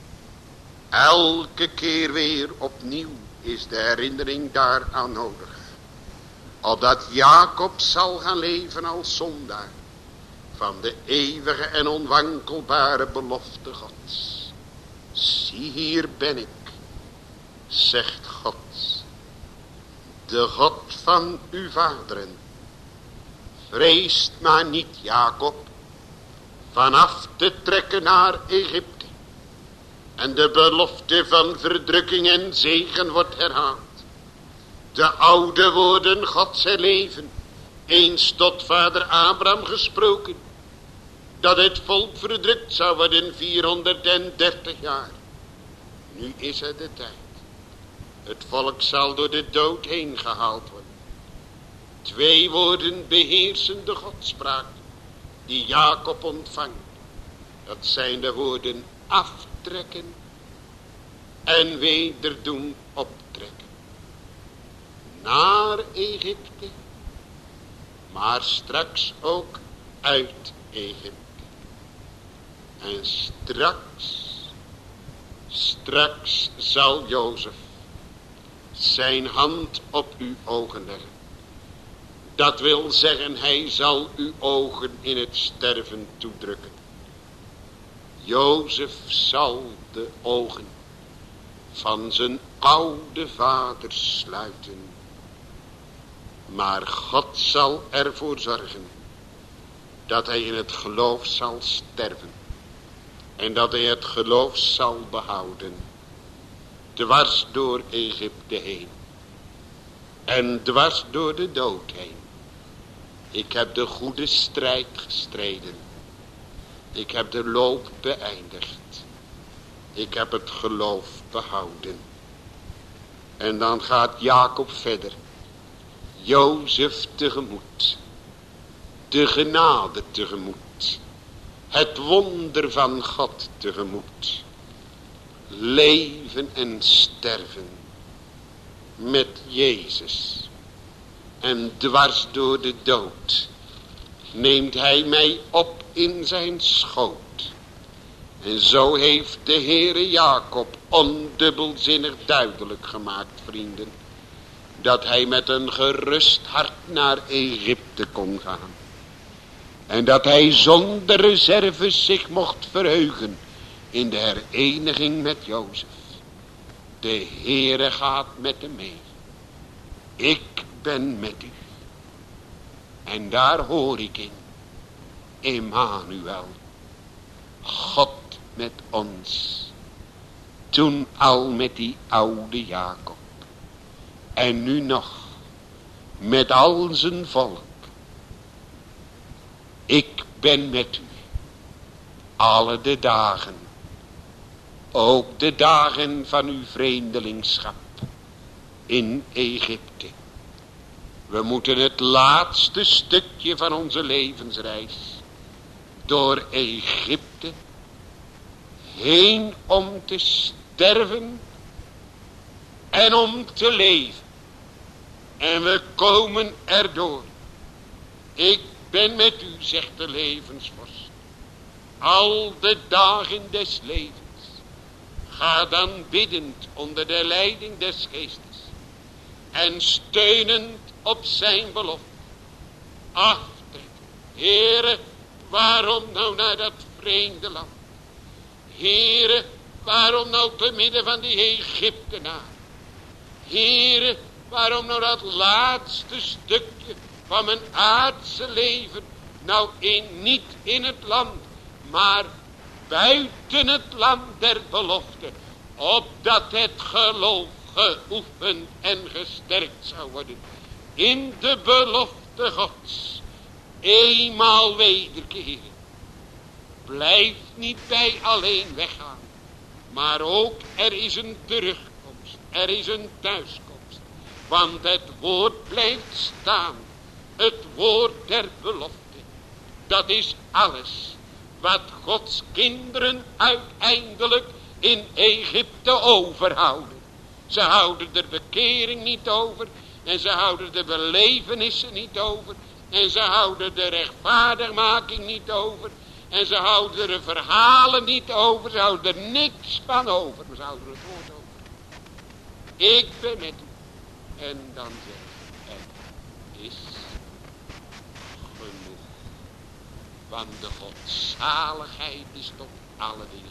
Elke keer weer opnieuw is de herinnering daaraan nodig. Opdat Jacob zal gaan leven als zondaar van de eeuwige en onwankelbare belofte Gods. Zie, hier ben ik, zegt God, de God van uw vaderen. Vreest maar niet, Jacob, vanaf te trekken naar Egypte. En de belofte van verdrukking en zegen wordt herhaald. De oude woorden Gods herleven, eens tot vader Abraham gesproken, dat het volk verdrukt zou worden vierhonderddertig jaar. Nu is het de tijd. Het volk zal door de dood heen gehaald worden. Twee woorden beheersen de Godspraak die Jacob ontvangt. Dat zijn de woorden aftrekken en weder doen optrekken. Naar Egypte, maar straks ook uit Egypte. En straks, straks zal Jozef zijn hand op uw ogen leggen. Dat wil zeggen, hij zal uw ogen in het sterven toedrukken. Jozef zal de ogen van zijn oude vader sluiten. Maar God zal ervoor zorgen dat hij in het geloof zal sterven. En dat hij het geloof zal behouden. Dwars door Egypte heen. En dwars door de dood heen. Ik heb de goede strijd gestreden. Ik heb de loop beëindigd. Ik heb het geloof behouden. En dan gaat Jacob verder. Jozef tegemoet. De genade tegemoet. Het wonder van God tegemoet. Leven en sterven met Jezus. En dwars door de dood neemt hij mij op in zijn schoot. En zo heeft de Heere Jacob ondubbelzinnig duidelijk gemaakt, vrienden, dat hij met een gerust hart naar Egypte kon gaan. En dat hij zonder reserves zich mocht verheugen in de hereniging met Jozef. De Heere gaat met hem mee. Ik ben met u. En daar hoor ik in. Emmanuel. God met ons. Toen al met die oude Jacob. En nu nog. Met al zijn volk. Ik ben met u. Alle de dagen. Ook de dagen van uw vreemdelingschap. In Egypte. We moeten het laatste stukje van onze levensreis. Door Egypte. Heen om te sterven. En om te leven. En we komen erdoor. Ik ben met u, zegt de levensvorst. Al de dagen des levens. Ga dan biddend onder de leiding des geestes. En steunend op zijn belofte. Aftrekken. Heere, waarom nou naar dat vreemde land? Heere, waarom nou te midden van die Egyptenaren? Heere, waarom nou dat laatste stukje van mijn aardse leven? Nou in, niet in het land, maar buiten het land der belofte. Opdat het geloof geoefend en gesterkt zou worden. In de belofte Gods. Eenmaal wederkeren. Blijf niet bij alleen weggaan. Maar ook er is een terugkomst. Er is een thuiskomst. Want het woord blijft staan. Het woord der belofte. Dat is alles. Wat Gods kinderen uiteindelijk in Egypte overhouden. Ze houden de bekering niet over. En ze houden de belevenissen niet over. En ze houden de rechtvaardigmaking niet over. En ze houden de verhalen niet over. Ze houden er niks van over. Ze houden het woord over. Ik ben met u. En dan zegt het is genoeg. Want de godzaligheid is tot alle dingen.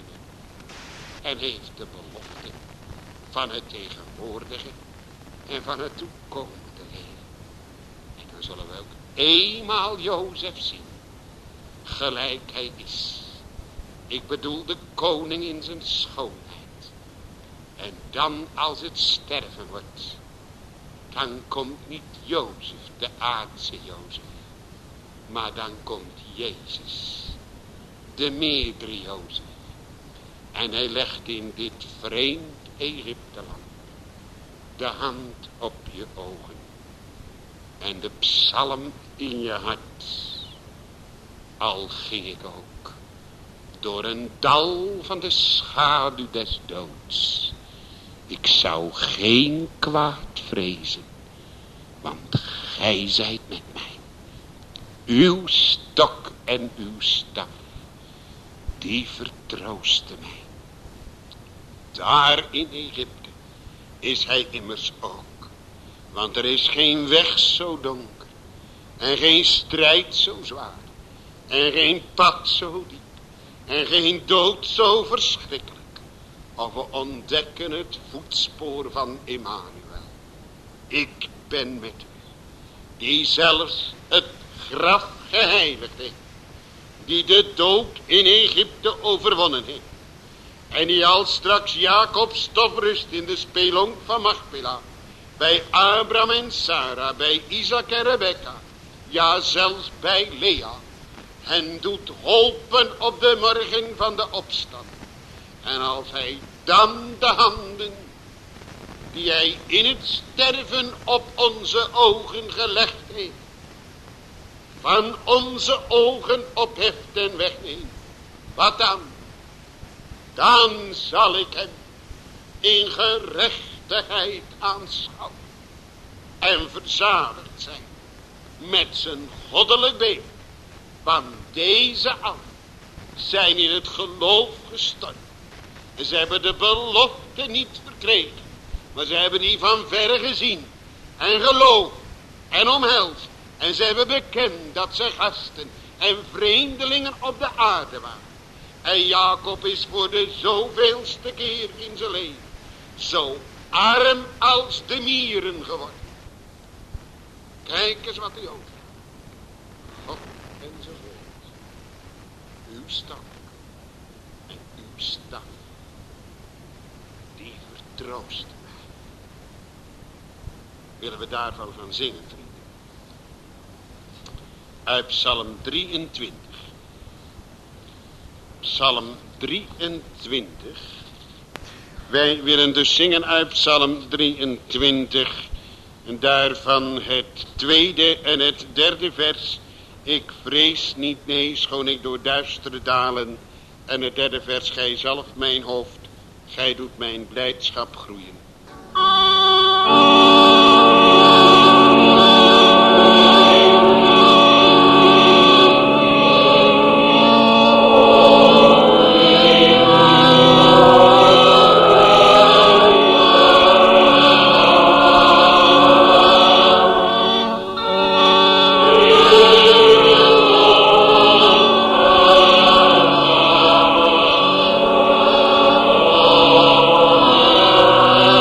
En heeft de belofte van het tegenwoordige en van het toekomende leven. En dan zullen we ook eenmaal Jozef zien. Gelijk hij is. Ik bedoel de koning in zijn schoonheid. En dan als het sterven wordt. Dan komt niet Jozef, de aardse Jozef. Maar dan komt Jezus. De meerdere Jozef. En hij legt in dit vreemd Egypteland de hand op je ogen. En de psalm in je hart. Al ging ik ook door een dal van de schaduw des doods. Ik zou geen kwaad vrezen. Want gij zijt met mij. Uw stok en uw staf. Die vertroosten mij. Daar in Egypte is hij immers ook. Want er is geen weg zo donker. En geen strijd zo zwaar. En geen pad zo diep. En geen dood zo verschrikkelijk. Of we ontdekken het voetspoor van Emmanuel. Ik ben met u. Die zelfs het graf geheiligd heeft. Die de dood in Egypte overwonnen heeft. En die al straks Jacob stofrust in de spelonk van Machpela. Bij Abraham en Sarah, bij Isaac en Rebekka. Ja, zelfs bij Lea. en doet hopen op de morgen van de opstand. En als hij dan de handen die hij in het sterven op onze ogen gelegd heeft, van onze ogen opheft en wegneemt, wat dan? Dan zal ik hem in gerechtigheid aanschouwen en verzadigd zijn met zijn goddelijk beeld. Want deze allen zijn in het geloof gestorven. En ze hebben de belofte niet verkregen, maar ze hebben die van verre gezien en geloofd en omhelst. En ze hebben bekend dat ze gasten en vreemdelingen op de aarde waren. En Jacob is voor de zoveelste keer in zijn leven zo arm als de mieren geworden. Kijk eens wat hij ook. God enzovoort. Uw stok en uw staf, die vertroosten mij. Willen we daarvan gaan zingen, vrienden? Uit Psalm drieëntwintig. Psalm drieëntwintig. Wij willen dus zingen uit Psalm drieëntwintig. En daarvan het tweede en het derde vers. Ik vrees niet, nee, schoon ik door duistere dalen. En het derde vers, gij zalft mijn hoofd. Gij doet mijn blijdschap groeien. Oh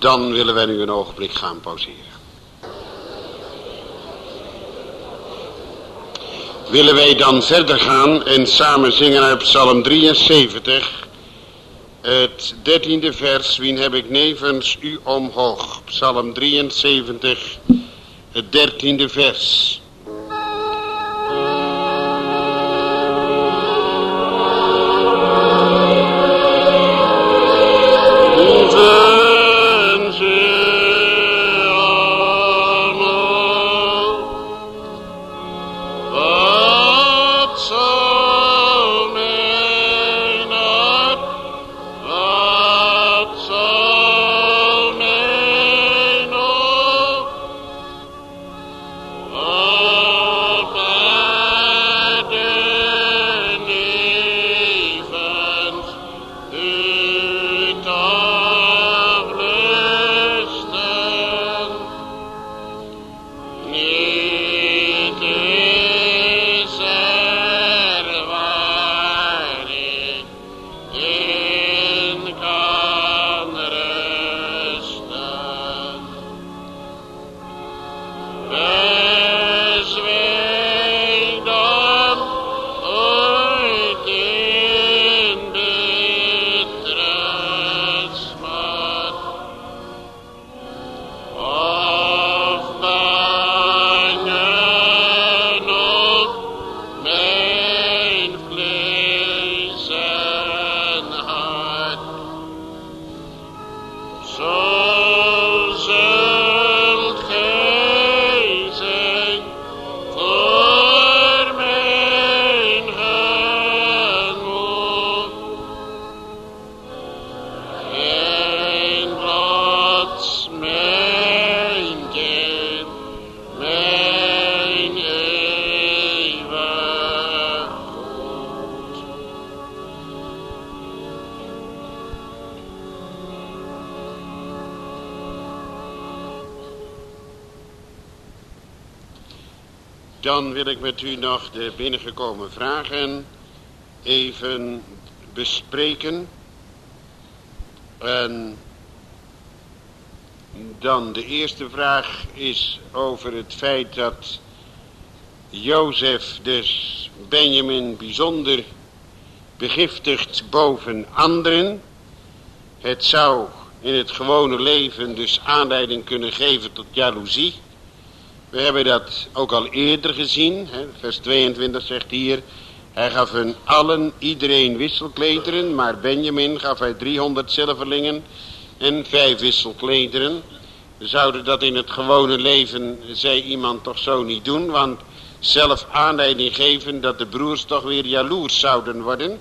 dan willen wij nu een ogenblik gaan pauzeren. Willen wij dan verder gaan en samen zingen uit Psalm drieënzeventig, het dertiende vers, wien heb ik nevens u omhoog. Psalm drieënzeventig, het dertiende vers. Dan wil ik met u nog de binnengekomen vragen even bespreken. En dan de eerste vraag is over het feit dat Jozef dus Benjamin bijzonder begiftigt boven anderen. Het zou in het gewone leven dus aanleiding kunnen geven tot jaloezie. We hebben dat ook al eerder gezien. Hè? Vers tweeëntwintig zegt hier: hij gaf hun allen, iedereen wisselklederen, maar Benjamin gaf hij driehonderd zilverlingen en vijf wisselklederen. We zouden dat in het gewone leven, zei iemand, toch zo niet doen, want zelf aanleiding geven dat de broers toch weer jaloers zouden worden.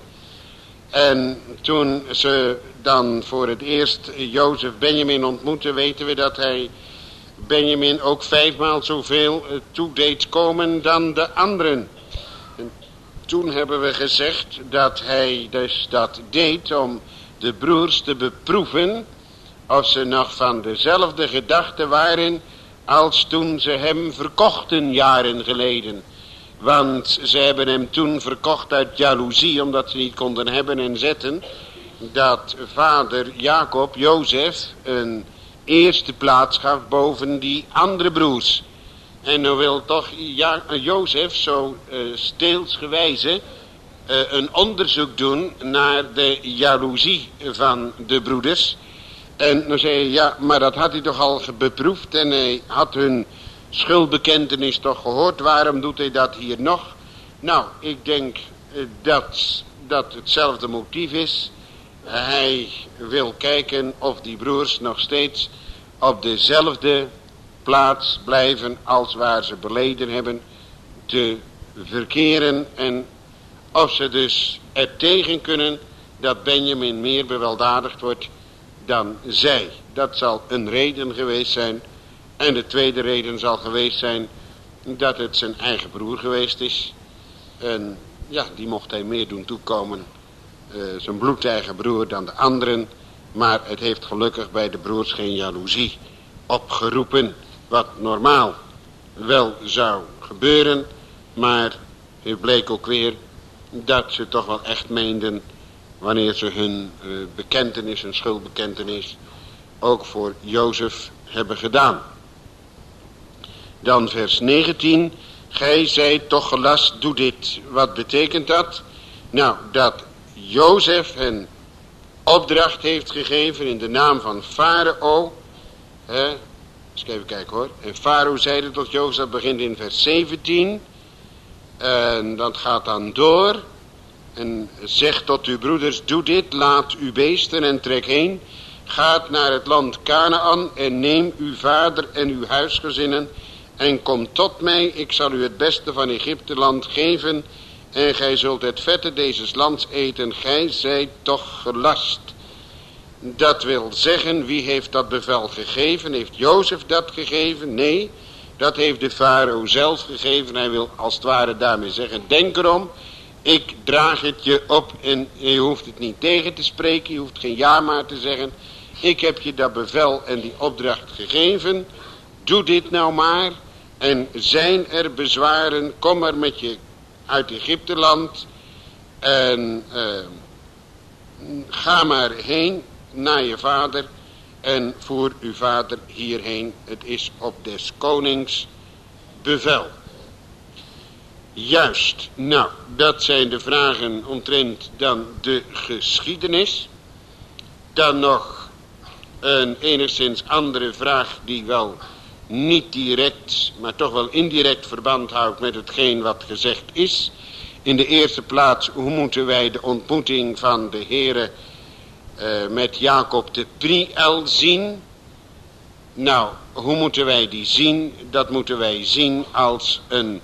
En toen ze dan voor het eerst Jozef Benjamin ontmoetten, weten we dat hij Benjamin ook vijfmaal zoveel toedeed komen dan de anderen. En toen hebben we gezegd dat hij dus dat deed om de broers te beproeven of ze nog van dezelfde gedachte waren als toen ze hem verkochten jaren geleden. Want ze hebben hem toen verkocht uit jaloezie, omdat ze niet konden hebben en zetten dat vader Jacob, Jozef, een eerste plaats gaf boven die andere broers. En nu wil toch ja, Jozef zo uh, steelsgewijze uh, een onderzoek doen naar de jaloezie van de broeders. En dan zei hij, ja, maar dat had hij toch al beproefd en hij had hun schuldbekentenis toch gehoord. Waarom doet hij dat hier nog? Nou, ik denk uh, dat dat hetzelfde motief is. Hij wil kijken of die broers nog steeds op dezelfde plaats blijven als waar ze beleden hebben te verkeren. En of ze dus er tegen kunnen dat Benjamin meer beweldadigd wordt dan zij. Dat zal een reden geweest zijn. En de tweede reden zal geweest zijn dat het zijn eigen broer geweest is. En ja, die mocht hij meer doen toekomen. Uh, zijn bloedeigen broer dan de anderen. Maar het heeft gelukkig bij de broers geen jaloezie opgeroepen. Wat normaal wel zou gebeuren. Maar het bleek ook weer dat ze toch wel echt meenden, wanneer ze hun uh, bekentenis, hun schuldbekentenis, ook voor Jozef hebben gedaan. Dan vers negentien. Gij zijt toch gelast, doe dit. Wat betekent dat? Nou, dat Jozef hen opdracht heeft gegeven in de naam van Farao. Eh, eens even kijken hoor. En Farao zeide tot Jozef, dat begint in vers zeventien. En dat gaat dan door. En zegt tot uw broeders, doe dit, laat uw beesten en trek heen. Gaat naar het land Kanaan en neem uw vader en uw huisgezinnen. En kom tot mij, ik zal u het beste van Egypteland geven. En gij zult het vette deze lands eten, gij zijt toch gelast. Dat wil zeggen, wie heeft dat bevel gegeven? Heeft Jozef dat gegeven? Nee, dat heeft de farao zelf gegeven. Hij wil als het ware daarmee zeggen, denk erom, ik draag het je op en je hoeft het niet tegen te spreken, je hoeft geen ja maar te zeggen. Ik heb je dat bevel en die opdracht gegeven, doe dit nou maar. En zijn er bezwaren, kom maar met je uit Egypteland en uh, ga maar heen naar je vader en voer uw vader hierheen. Het is op des konings bevel. Juist, nou, dat zijn de vragen omtrent dan de geschiedenis. Dan nog een enigszins andere vraag die wel niet direct, maar toch wel indirect verband houdt met hetgeen wat gezegd is. In de eerste plaats, hoe moeten wij de ontmoeting van de Heere uh, met Jacob te Peniel zien? Nou, hoe moeten wij die zien? Dat moeten wij zien als een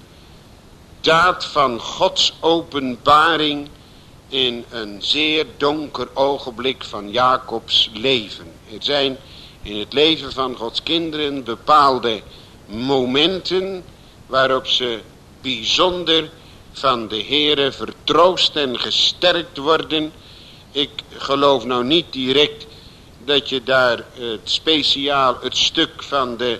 daad van Gods openbaring in een zeer donker ogenblik van Jacobs leven. Er zijn in het leven van Gods kinderen bepaalde momenten waarop ze bijzonder van de Heere vertroost en gesterkt worden. Ik geloof nou niet direct dat je daar het speciaal het stuk van de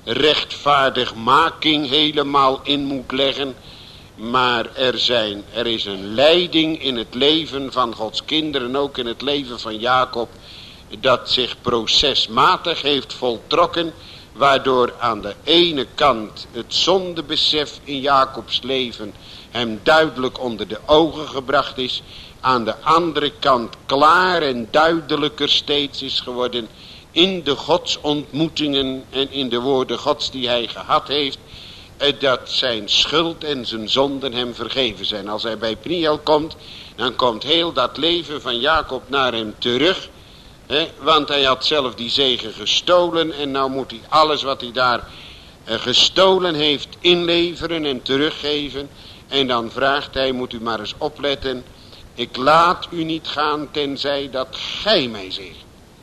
rechtvaardigmaking helemaal in moet leggen. Maar er, zijn, er is een leiding in het leven van Gods kinderen, ook in het leven van Jacob, dat zich procesmatig heeft voltrokken, waardoor aan de ene kant het zondebesef in Jacobs leven hem duidelijk onder de ogen gebracht is, aan de andere kant klaar en duidelijker steeds is geworden in de godsontmoetingen en in de woorden Gods die hij gehad heeft, dat zijn schuld en zijn zonden hem vergeven zijn. Als hij bij Peniel komt, dan komt heel dat leven van Jacob naar hem terug. He, want hij had zelf die zegen gestolen en nou moet hij alles wat hij daar uh, gestolen heeft inleveren en teruggeven. En dan vraagt hij, moet u maar eens opletten, ik laat u niet gaan tenzij dat gij mij zegent.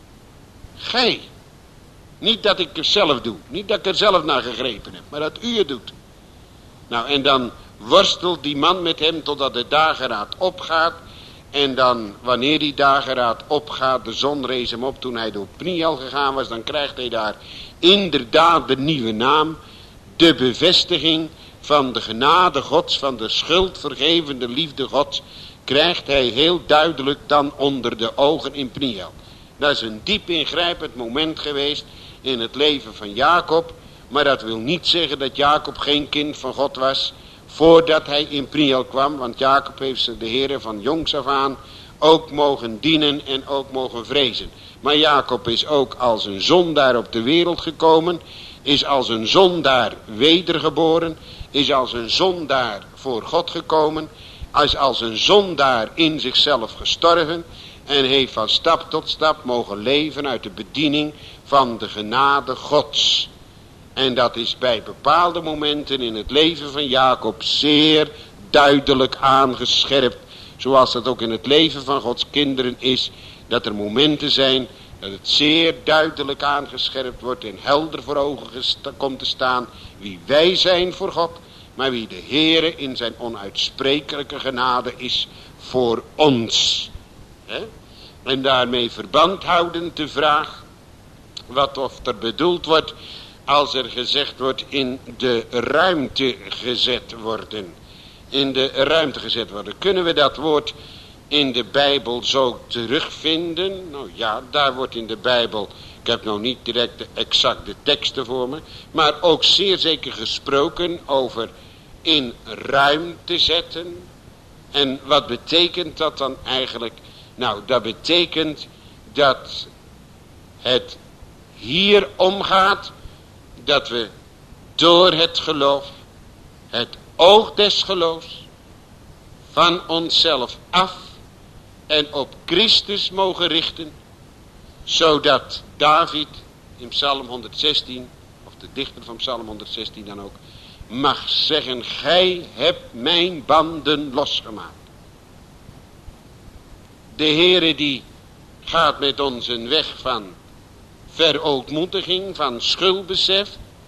Gij. Niet dat ik het zelf doe, niet dat ik er zelf naar gegrepen heb, maar dat u het doet. Nou en dan worstelt die man met hem totdat de dageraad opgaat. En dan, wanneer die dageraad opgaat, de zon rees hem op toen hij door Peniel gegaan was, dan krijgt hij daar inderdaad de nieuwe naam, de bevestiging van de genade Gods, van de schuldvergevende liefde Gods, krijgt hij heel duidelijk dan onder de ogen in Peniel. Dat is een diep ingrijpend moment geweest in het leven van Jacob, maar dat wil niet zeggen dat Jacob geen kind van God was voordat hij in Peniel kwam, want Jacob heeft ze de Heere van jongs af aan ook mogen dienen en ook mogen vrezen. Maar Jacob is ook als een zondaar op de wereld gekomen, is als een zondaar wedergeboren, is als een zondaar voor God gekomen, is als een zondaar in zichzelf gestorven en heeft van stap tot stap mogen leven uit de bediening van de genade Gods. En dat is bij bepaalde momenten in het leven van Jacob zeer duidelijk aangescherpt. Zoals dat ook in het leven van Gods kinderen is. Dat er momenten zijn dat het zeer duidelijk aangescherpt wordt en helder voor ogen komt te staan. Wie wij zijn voor God, maar wie de Heere in zijn onuitsprekelijke genade is voor ons. He? En daarmee verband houden de vraag wat of er bedoeld wordt als er gezegd wordt in de ruimte gezet worden. In de ruimte gezet worden. Kunnen we dat woord in de Bijbel zo terugvinden? Nou ja, daar wordt in de Bijbel, ik heb nou niet direct de exacte teksten voor me, maar ook zeer zeker gesproken over in ruimte zetten. En wat betekent dat dan eigenlijk? Nou, dat betekent dat het hier omgaat dat we door het geloof, het oog des geloofs, van onszelf af en op Christus mogen richten, zodat David in Psalm honderdzestien, of de dichter van Psalm honderdzestien dan ook, mag zeggen, gij hebt mijn banden losgemaakt. De Heere die gaat met ons een weg van verootmoediging, van schuldbesef,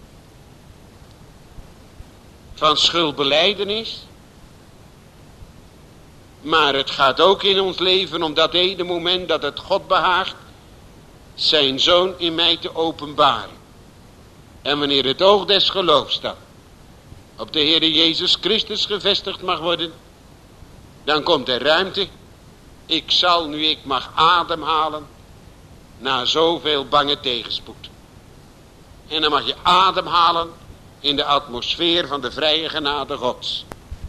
van schuldbelijdenis. Maar het gaat ook in ons leven om dat ene moment dat het God behaagt zijn Zoon in mij te openbaren. En wanneer het oog des geloofs dan op de Heere Jezus Christus gevestigd mag worden, dan komt er ruimte. Ik zal, nu ik mag ademhalen, na zoveel bange tegenspoed. En dan mag je ademhalen in de atmosfeer van de vrije genade Gods.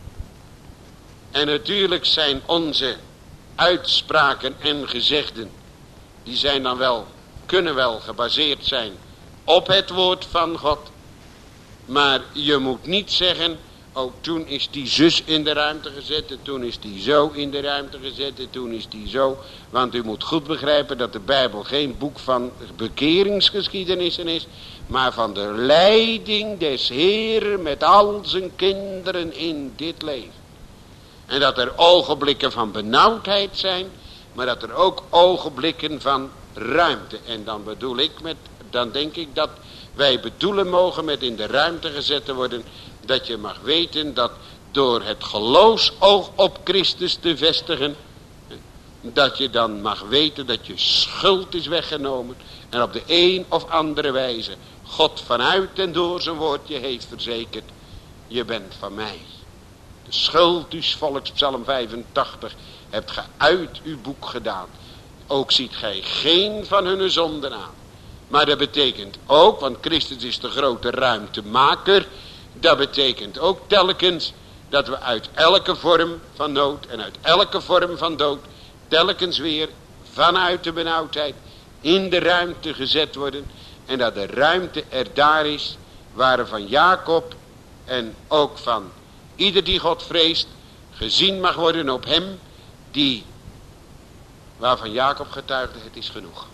En natuurlijk zijn onze uitspraken en gezegden, die zijn dan wel, kunnen wel gebaseerd zijn op het woord van God. Maar je moet niet zeggen, oh toen is die zus in de ruimte gezet, en toen is die zo in de ruimte gezet, en toen is die zo. Want u moet goed begrijpen dat de Bijbel geen boek van bekeringsgeschiedenissen is, maar van de leiding des Heeren met al zijn kinderen in dit leven. En dat er ogenblikken van benauwdheid zijn, maar dat er ook ogenblikken van ruimte. En dan bedoel ik met, dan denk ik dat wij bedoelen mogen met in de ruimte gezet te worden, dat je mag weten dat door het geloofsoog op Christus te vestigen, dat je dan mag weten dat je schuld is weggenomen en op de een of andere wijze God vanuit en door zijn woord je heeft verzekerd, je bent van mij. De schuld dus volks Psalm vijfentachtig hebt ge uit uw boek gedaan. Ook ziet gij geen van hun zonden aan. Maar dat betekent ook, want Christus is de grote ruimtemaker, dat betekent ook telkens dat we uit elke vorm van nood en uit elke vorm van dood telkens weer vanuit de benauwdheid in de ruimte gezet worden. En dat de ruimte er daar is waar van Jacob en ook van ieder die God vreest gezien mag worden op hem die, waarvan Jacob getuigde, het is genoeg.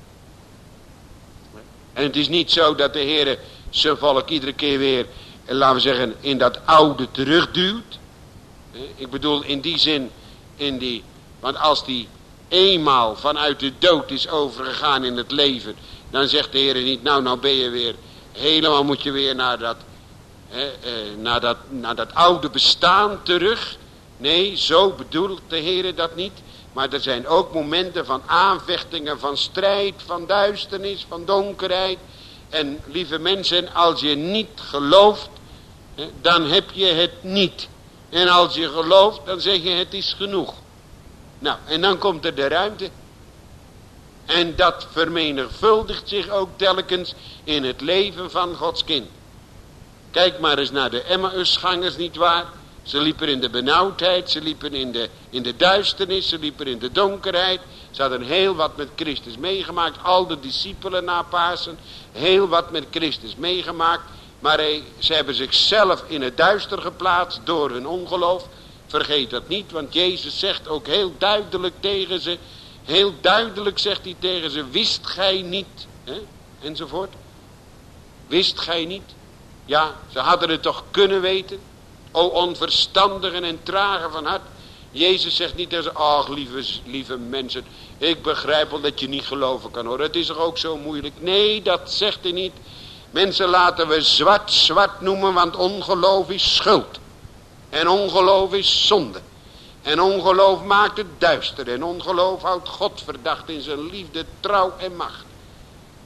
En het is niet zo dat de Heer zijn volk iedere keer weer, laten we zeggen, in dat oude terugduwt. Ik bedoel in die zin, in die, want als die eenmaal vanuit de dood is overgegaan in het leven, dan zegt de Heer niet, nou, nou ben je weer, helemaal moet je weer naar dat, eh, eh, naar dat, naar dat oude bestaan terug. Nee, zo bedoelt de Heer dat niet. Maar er zijn ook momenten van aanvechtingen, van strijd, van duisternis, van donkerheid. En lieve mensen, als je niet gelooft, dan heb je het niet. En als je gelooft, dan zeg je het is genoeg. Nou, en dan komt er de ruimte. En dat vermenigvuldigt zich ook telkens in het leven van Gods kind. Kijk maar eens naar de Emmausgangers, nietwaar? Ze liepen in de benauwdheid, ze liepen in de, in de duisternis, ze liepen in de donkerheid. Ze hadden heel wat met Christus meegemaakt, al de discipelen na Pasen, heel wat met Christus meegemaakt. Maar hij, ze hebben zichzelf in het duister geplaatst door hun ongeloof. Vergeet dat niet, want Jezus zegt ook heel duidelijk tegen ze, heel duidelijk zegt hij tegen ze, wist gij niet, hè? Enzovoort. Wist gij niet? Ja, ze hadden het toch kunnen weten. O onverstandigen en tragen van hart. Jezus zegt niet tegen ze, ach lieve, lieve mensen, ik begrijp wel dat je niet geloven kan hoor. Het is toch ook zo moeilijk. Nee, dat zegt hij niet. Mensen laten we zwart zwart noemen, want ongeloof is schuld. En ongeloof is zonde. En ongeloof maakt het duister. En ongeloof houdt God verdacht in zijn liefde, trouw en macht.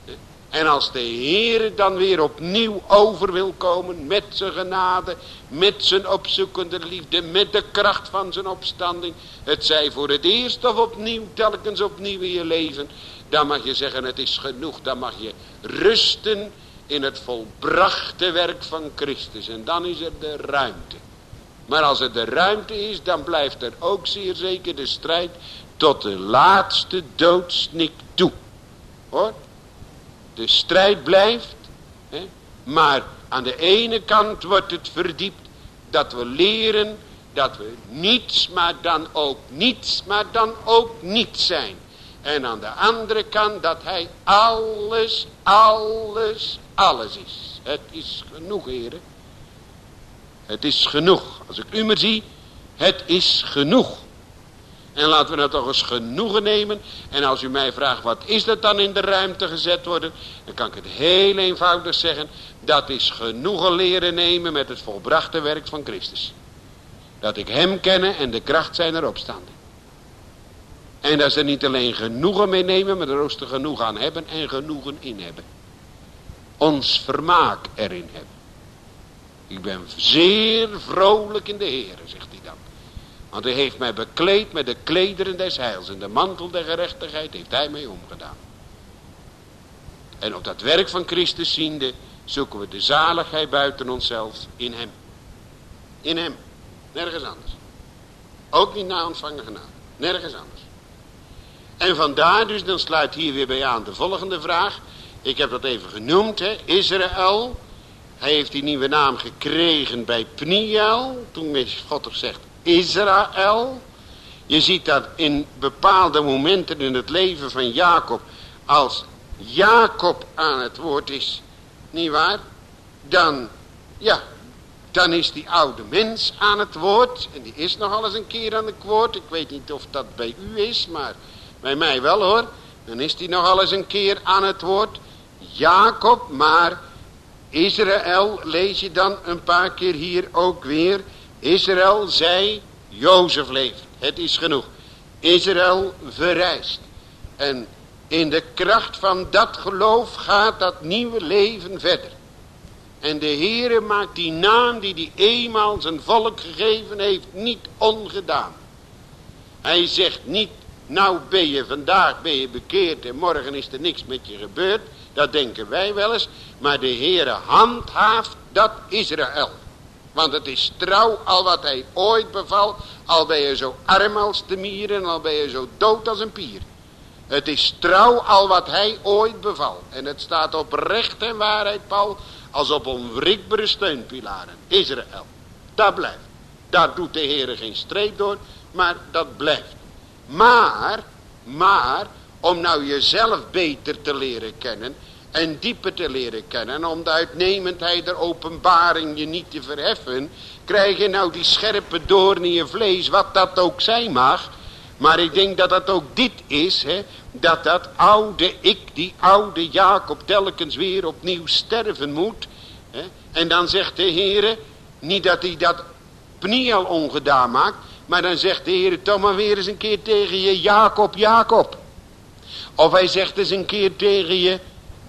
En als de Heer dan weer opnieuw over wil komen met zijn genade, met zijn opzoekende liefde, met de kracht van zijn opstanding, het zij voor het eerst of opnieuw, telkens opnieuw in je leven, dan mag je zeggen het is genoeg, dan mag je rusten in het volbrachte werk van Christus en dan is er de ruimte. Maar als er de ruimte is, dan blijft er ook zeer zeker de strijd tot de laatste doodsnik toe. Hoor. De strijd blijft. Hè? Maar aan de ene kant wordt het verdiept dat we leren dat we niets, maar dan ook niets, maar dan ook niets zijn. En aan de andere kant dat hij alles, alles, alles is. Het is genoeg, heren. Het is genoeg. Als ik u maar zie, het is genoeg. En laten we nou toch eens genoegen nemen. En als u mij vraagt, wat is dat dan in de ruimte gezet worden? Dan kan ik het heel eenvoudig zeggen. Dat is genoegen leren nemen met het volbrachte werk van Christus. Dat ik hem kennen en de kracht zijner opstanding. En dat ze er niet alleen genoegen mee nemen, maar er ook genoeg aan hebben en genoegen in hebben. Ons vermaak erin hebben. Ik ben zeer vrolijk in de Heer, zegt hij dan. Want hij heeft mij bekleed met de klederen des heils en de mantel der gerechtigheid heeft hij mij omgedaan. En op dat werk van Christus ziende, zoeken we de zaligheid buiten onszelf in hem. In hem. Nergens anders. Ook niet na ontvangen genade. Nergens anders. En vandaar dus, dan sluit hier weer bij aan de volgende vraag. Ik heb dat even genoemd, hè. Israël. Hij heeft die nieuwe naam gekregen bij Pniel. Toen is God toch zegt Israël. Je ziet dat in bepaalde momenten in het leven van Jacob. Als Jacob aan het woord is. Niet waar? Dan, ja, dan is die oude mens aan het woord. En die is nogal eens een keer aan het woord. Ik weet niet of dat bij u is, maar bij mij wel hoor. Dan is die nogal eens een keer aan het woord. Jacob, maar Israël lees je dan een paar keer hier ook weer. Israël zei, Jozef leeft. Het is genoeg. Israël verrijst. En in de kracht van dat geloof gaat dat nieuwe leven verder. En de Heere maakt die naam die hij eenmaal zijn volk gegeven heeft niet ongedaan. Hij zegt niet, nou ben je vandaag ben je bekeerd en morgen is er niks met je gebeurd. Dat denken wij wel eens. Maar de Heere handhaaft dat Israël. Want het is trouw al wat hij ooit beval. Al ben je zo arm als de mieren. Al ben je zo dood als een pier. Het is trouw al wat hij ooit beval. En het staat op recht en waarheid, Paul. Als op onwrikbare steunpilaren. Israël. Dat blijft. Daar doet de Heere geen streep door. Maar dat blijft. Maar. Maar. Om nou jezelf beter te leren kennen. En dieper te leren kennen. En om de uitnemendheid der openbaring je niet te verheffen. Krijg je nou die scherpe doorn in je vlees. Wat dat ook zijn mag. Maar ik denk dat dat ook dit is. Hè, dat dat oude ik. Die oude Jacob telkens weer opnieuw sterven moet. Hè. En dan zegt de Heere. Niet dat hij dat Pniel ongedaan maakt. Maar dan zegt de Heere toch maar weer eens een keer tegen je. Jacob, Jacob. Of hij zegt eens een keer tegen je.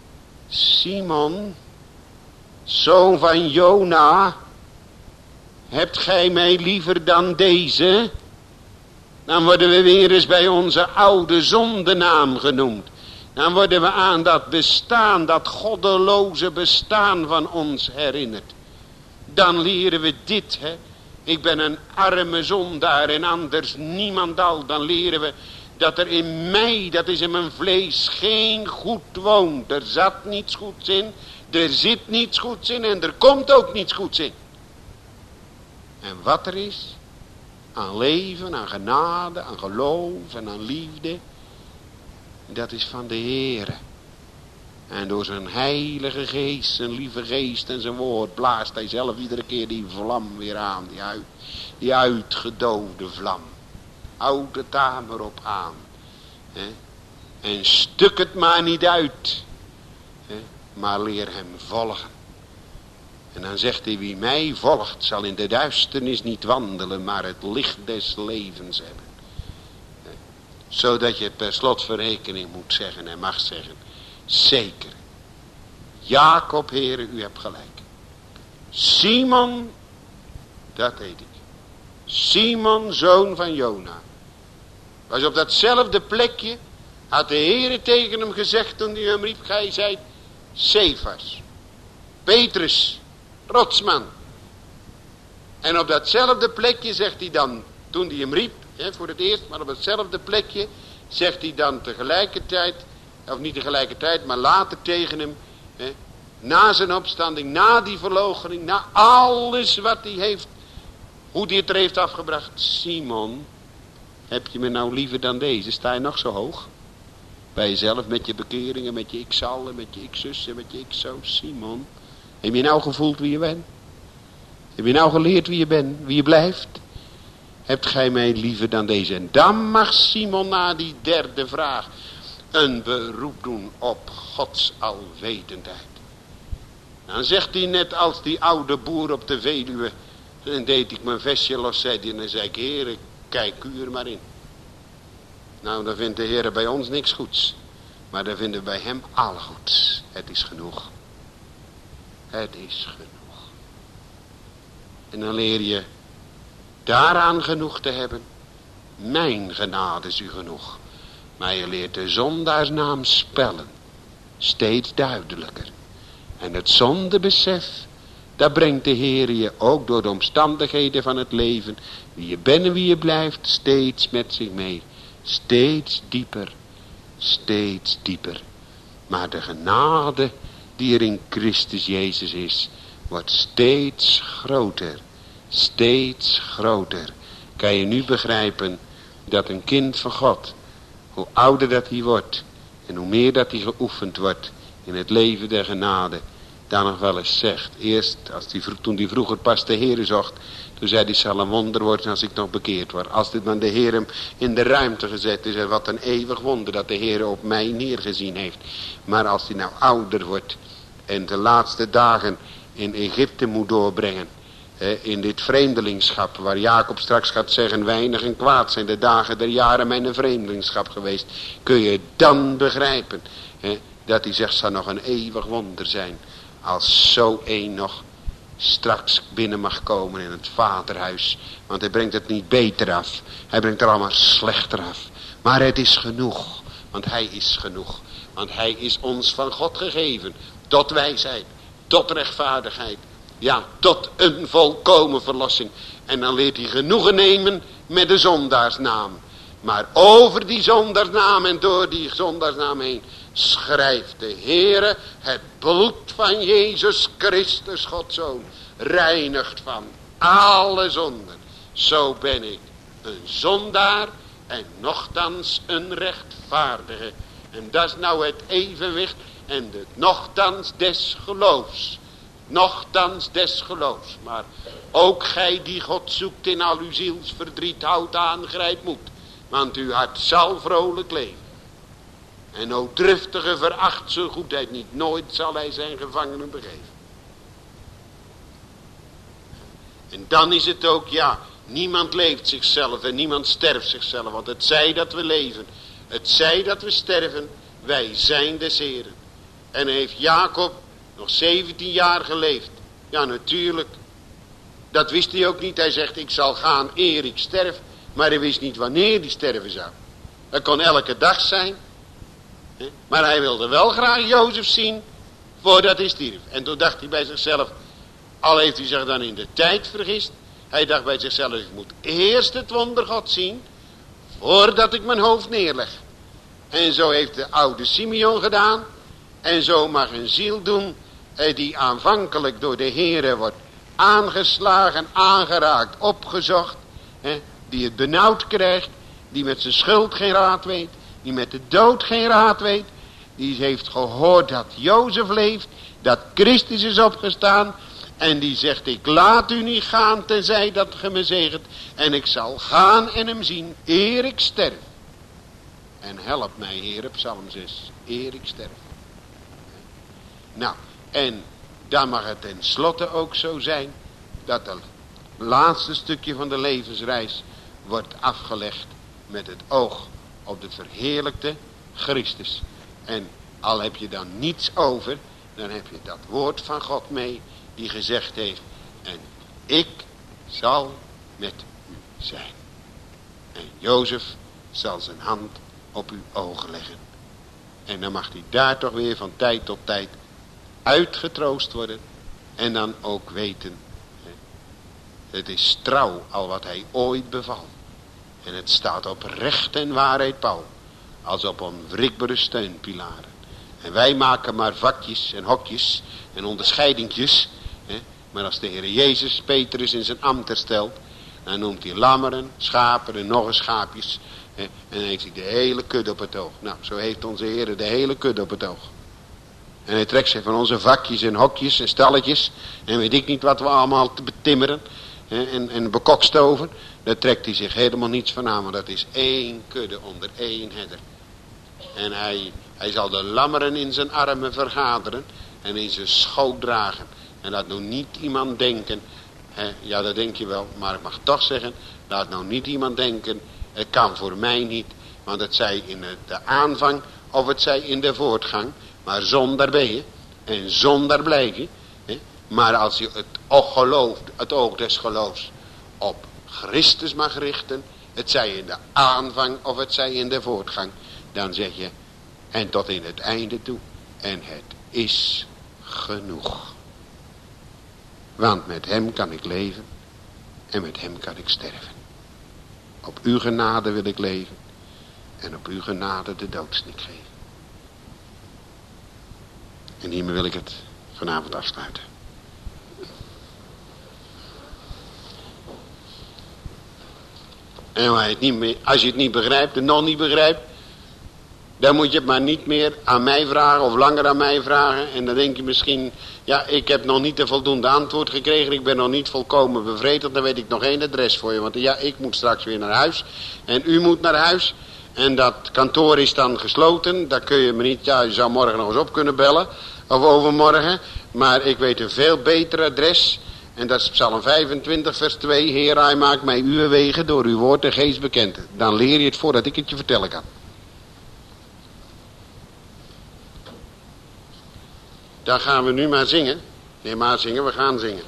Simon, zoon van Jona, hebt gij mij liever dan deze? Dan worden we weer eens bij onze oude zondenaam genoemd. Dan worden we aan dat bestaan, dat goddeloze bestaan van ons herinnerd. Dan leren we dit, hè. Ik ben een arme zondaar en anders niemand al. Dan leren we dat er in mij, dat is in mijn vlees, geen goed woont. Er zat niets goeds in. Er zit niets goeds in. En er komt ook niets goeds in. En wat er is. Aan leven, aan genade, aan geloof en aan liefde. Dat is van de Heere. En door zijn heilige geest, zijn lieve geest en zijn woord blaast hij zelf iedere keer die vlam weer aan. Die, uit, die uitgedoofde vlam. Houd het daar maar op aan. He? En stuk het maar niet uit. He? Maar leer hem volgen. En dan zegt hij, wie mij volgt zal in de duisternis niet wandelen, maar het licht des levens hebben. He? Zodat je per slotverrekening moet zeggen en mag zeggen. Zeker, Jacob, Heere, u hebt gelijk. Simon, dat weet ik. Simon, zoon van Jona. Was op datzelfde plekje, had de Heere tegen hem gezegd toen hij hem riep, gij zijt Cephas, Petrus, rotsman. En op datzelfde plekje zegt hij dan, toen hij hem riep, hè, voor het eerst, maar op datzelfde plekje, zegt hij dan tegelijkertijd, of niet tegelijkertijd, maar later tegen hem, hè, na zijn opstanding, na die verloochening, na alles wat hij heeft, hoe hij het er heeft afgebracht. Simon, heb je me nou liever dan deze? Sta je nog zo hoog? Bij jezelf, met je bekeringen, met je ik zal, met je ik zussen, met je ik zo. Simon, heb je nou gevoeld wie je bent? Heb je nou geleerd wie je bent, wie je blijft? Hebt gij mij liever dan deze? En dan mag Simon na die derde vraag een beroep doen op Gods alwetendheid. Dan zegt hij net als die oude boer op de Veluwe. Dan deed ik mijn vestje los, zei hij, en dan zei ik, Heere, kijk u er maar in. Nou, dan vindt de Heere bij ons niks goeds. Maar dan vinden we bij hem alle goeds. Het is genoeg. Het is genoeg. En dan leer je daaraan genoeg te hebben. Mijn genade is u genoeg. Maar je leert de zondaarsnaam spellen. Steeds duidelijker. En het zondebesef, dat brengt de Heer je ook door de omstandigheden van het leven, wie je bent en wie je blijft, steeds met zich mee. Steeds dieper, steeds dieper. Maar de genade die er in Christus Jezus is, wordt steeds groter, steeds groter. Kan je nu begrijpen dat een kind van God, hoe ouder dat hij wordt en hoe meer dat hij geoefend wordt in het leven der genade, dan nog wel eens zegt. Eerst, als die, toen hij vroeger pas de Heere zocht, toen zei hij, zal een wonder worden als ik nog bekeerd word. Als dit dan de Heer hem in de ruimte gezet is, wat een eeuwig wonder dat de Heer op mij neergezien heeft. Maar als hij nou ouder wordt en de laatste dagen in Egypte moet doorbrengen, in dit vreemdelingschap, waar Jacob straks gaat zeggen, weinig en kwaad zijn de dagen der jaren mijn vreemdelingschap geweest, kun je dan begrijpen, dat hij zegt, zal nog een eeuwig wonder zijn, als zo een nog straks binnen mag komen in het vaderhuis. Want hij brengt het niet beter af. Hij brengt er allemaal slechter af. Maar het is genoeg. Want hij is genoeg. Want hij is ons van God gegeven. Tot wijsheid. Tot rechtvaardigheid. Ja, tot een volkomen verlossing. En dan leert hij genoegen nemen met de zondaarsnaam. Maar over die zondaarsnaam en door die zondaarsnaam heen schrijft de Heere, het bloed van Jezus Christus, Gods Zoon, reinigt van alle zonden. Zo ben ik een zondaar en nochtans een rechtvaardige. En dat is nou het evenwicht en het nochtans des geloofs. Nochtans des geloofs. Maar ook gij die God zoekt in al uw zielsverdriet, houdt aan, grijpt moed. Want uw hart zal vrolijk leven. En o driftige veracht zijn goedheid niet. Nooit zal hij zijn gevangenen begeven. En dan is het ook, ja, niemand leeft zichzelf en niemand sterft zichzelf. Want het zij dat we leven, het zij dat we sterven, wij zijn des Heren. En heeft Jacob nog zeventien jaar geleefd. Ja, natuurlijk. Dat wist hij ook niet. Hij zegt, ik zal gaan eer ik sterf. Maar hij wist niet wanneer hij sterven zou. Dat kon elke dag zijn. Maar hij wilde wel graag Jozef zien voordat hij stierf. En toen dacht hij bij zichzelf, al heeft hij zich dan in de tijd vergist. Hij dacht bij zichzelf, ik moet eerst het wonder God zien voordat ik mijn hoofd neerleg. En zo heeft de oude Simeon gedaan. En zo mag een ziel doen die aanvankelijk door de Heere wordt aangeslagen, aangeraakt, opgezocht. Die het benauwd krijgt, die met zijn schuld geen raad weet. Die met de dood geen raad weet. Die heeft gehoord dat Jozef leeft. Dat Christus is opgestaan. En die zegt, ik laat u niet gaan tenzij dat ge me zegent. En ik zal gaan en hem zien eer ik sterf. En help mij, Heer, Psalm zes. Eer ik sterf. Nou, en dan mag het tenslotte ook zo zijn. Dat het laatste stukje van de levensreis wordt afgelegd met het oog op de verheerlijkte Christus. En al heb je dan niets over, dan heb je dat woord van God mee die gezegd heeft, en ik zal met u zijn. En Jozef zal zijn hand op uw ogen leggen. En dan mag hij daar toch weer van tijd tot tijd uitgetroost worden. En dan ook weten, het is trouw al wat hij ooit beval. En het staat op recht en waarheid Paul, als op onwrikbare steunpilaren. En wij maken maar vakjes en hokjes en onderscheidingjes. Hè? Maar als de Heer Jezus Petrus in zijn ambt herstelt, dan noemt hij lammeren, schapen en nog eens schaapjes. Hè? En dan heeft hij de hele kudde op het oog. Nou, zo heeft onze Heer de hele kudde op het oog. En hij trekt zich van onze vakjes en hokjes en stalletjes. En weet ik niet wat we allemaal te betimmeren. Hè? En, en bekokstoven. Daar trekt hij zich helemaal niets van aan. Want dat is één kudde onder één herder. En hij, hij zal de lammeren in zijn armen vergaderen. En in zijn schoot dragen. En laat nou niet iemand denken. Hè, ja, dat denk je wel. Maar ik mag toch zeggen. Laat nou niet iemand denken. Het kan voor mij niet. Want het zij in de aanvang. Of het zij in de voortgang. Maar zonder ben je. En zonder blijf je. Hè. Maar als je het oog, geloof, het oog des geloofs op Christus mag richten. Het zij in de aanvang of het zij in de voortgang. Dan zeg je. En tot in het einde toe. En het is genoeg. Want met hem kan ik leven. En met hem kan ik sterven. Op uw genade wil ik leven. En op uw genade de doodsnik geven. En hiermee wil ik het vanavond afsluiten. En als je het niet, meer, als je het niet begrijpt en nog niet begrijpt. Dan moet je het maar niet meer aan mij vragen of langer aan mij vragen. En dan denk je misschien, ja, ik heb nog niet de voldoende antwoord gekregen. Ik ben nog niet volkomen bevredigd. Dan weet ik nog één adres voor je. Want ja, ik moet straks weer naar huis. En u moet naar huis. En dat kantoor is dan gesloten. Daar kun je me niet, ja, je zou morgen nog eens op kunnen bellen. Of overmorgen. Maar ik weet een veel beter adres. En dat is Psalm vijfentwintig vers twee. Heer, hij maakt mij uw wegen door uw woord en geest bekend. Dan leer je het voordat ik het je vertellen kan. Dan gaan we nu maar zingen. Nee, maar zingen, we gaan zingen.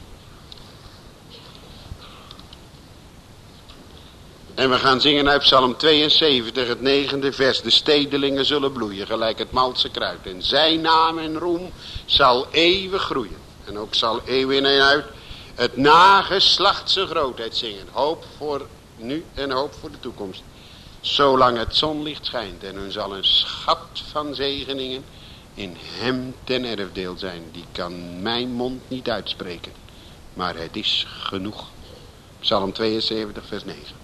En we gaan zingen uit Psalm tweeënzeventig, het negende vers. De stedelingen zullen bloeien, gelijk het malse kruid. En zijn naam en roem zal eeuwig groeien. En ook zal eeuw in en uit het nageslacht zijn grootheid zingen. Hoop voor nu en hoop voor de toekomst. Zolang het zonlicht schijnt en hun zal een schat van zegeningen in hem ten erfdeel zijn. Die kan mijn mond niet uitspreken. Maar het is genoeg. Psalm tweeënzeventig vers negen.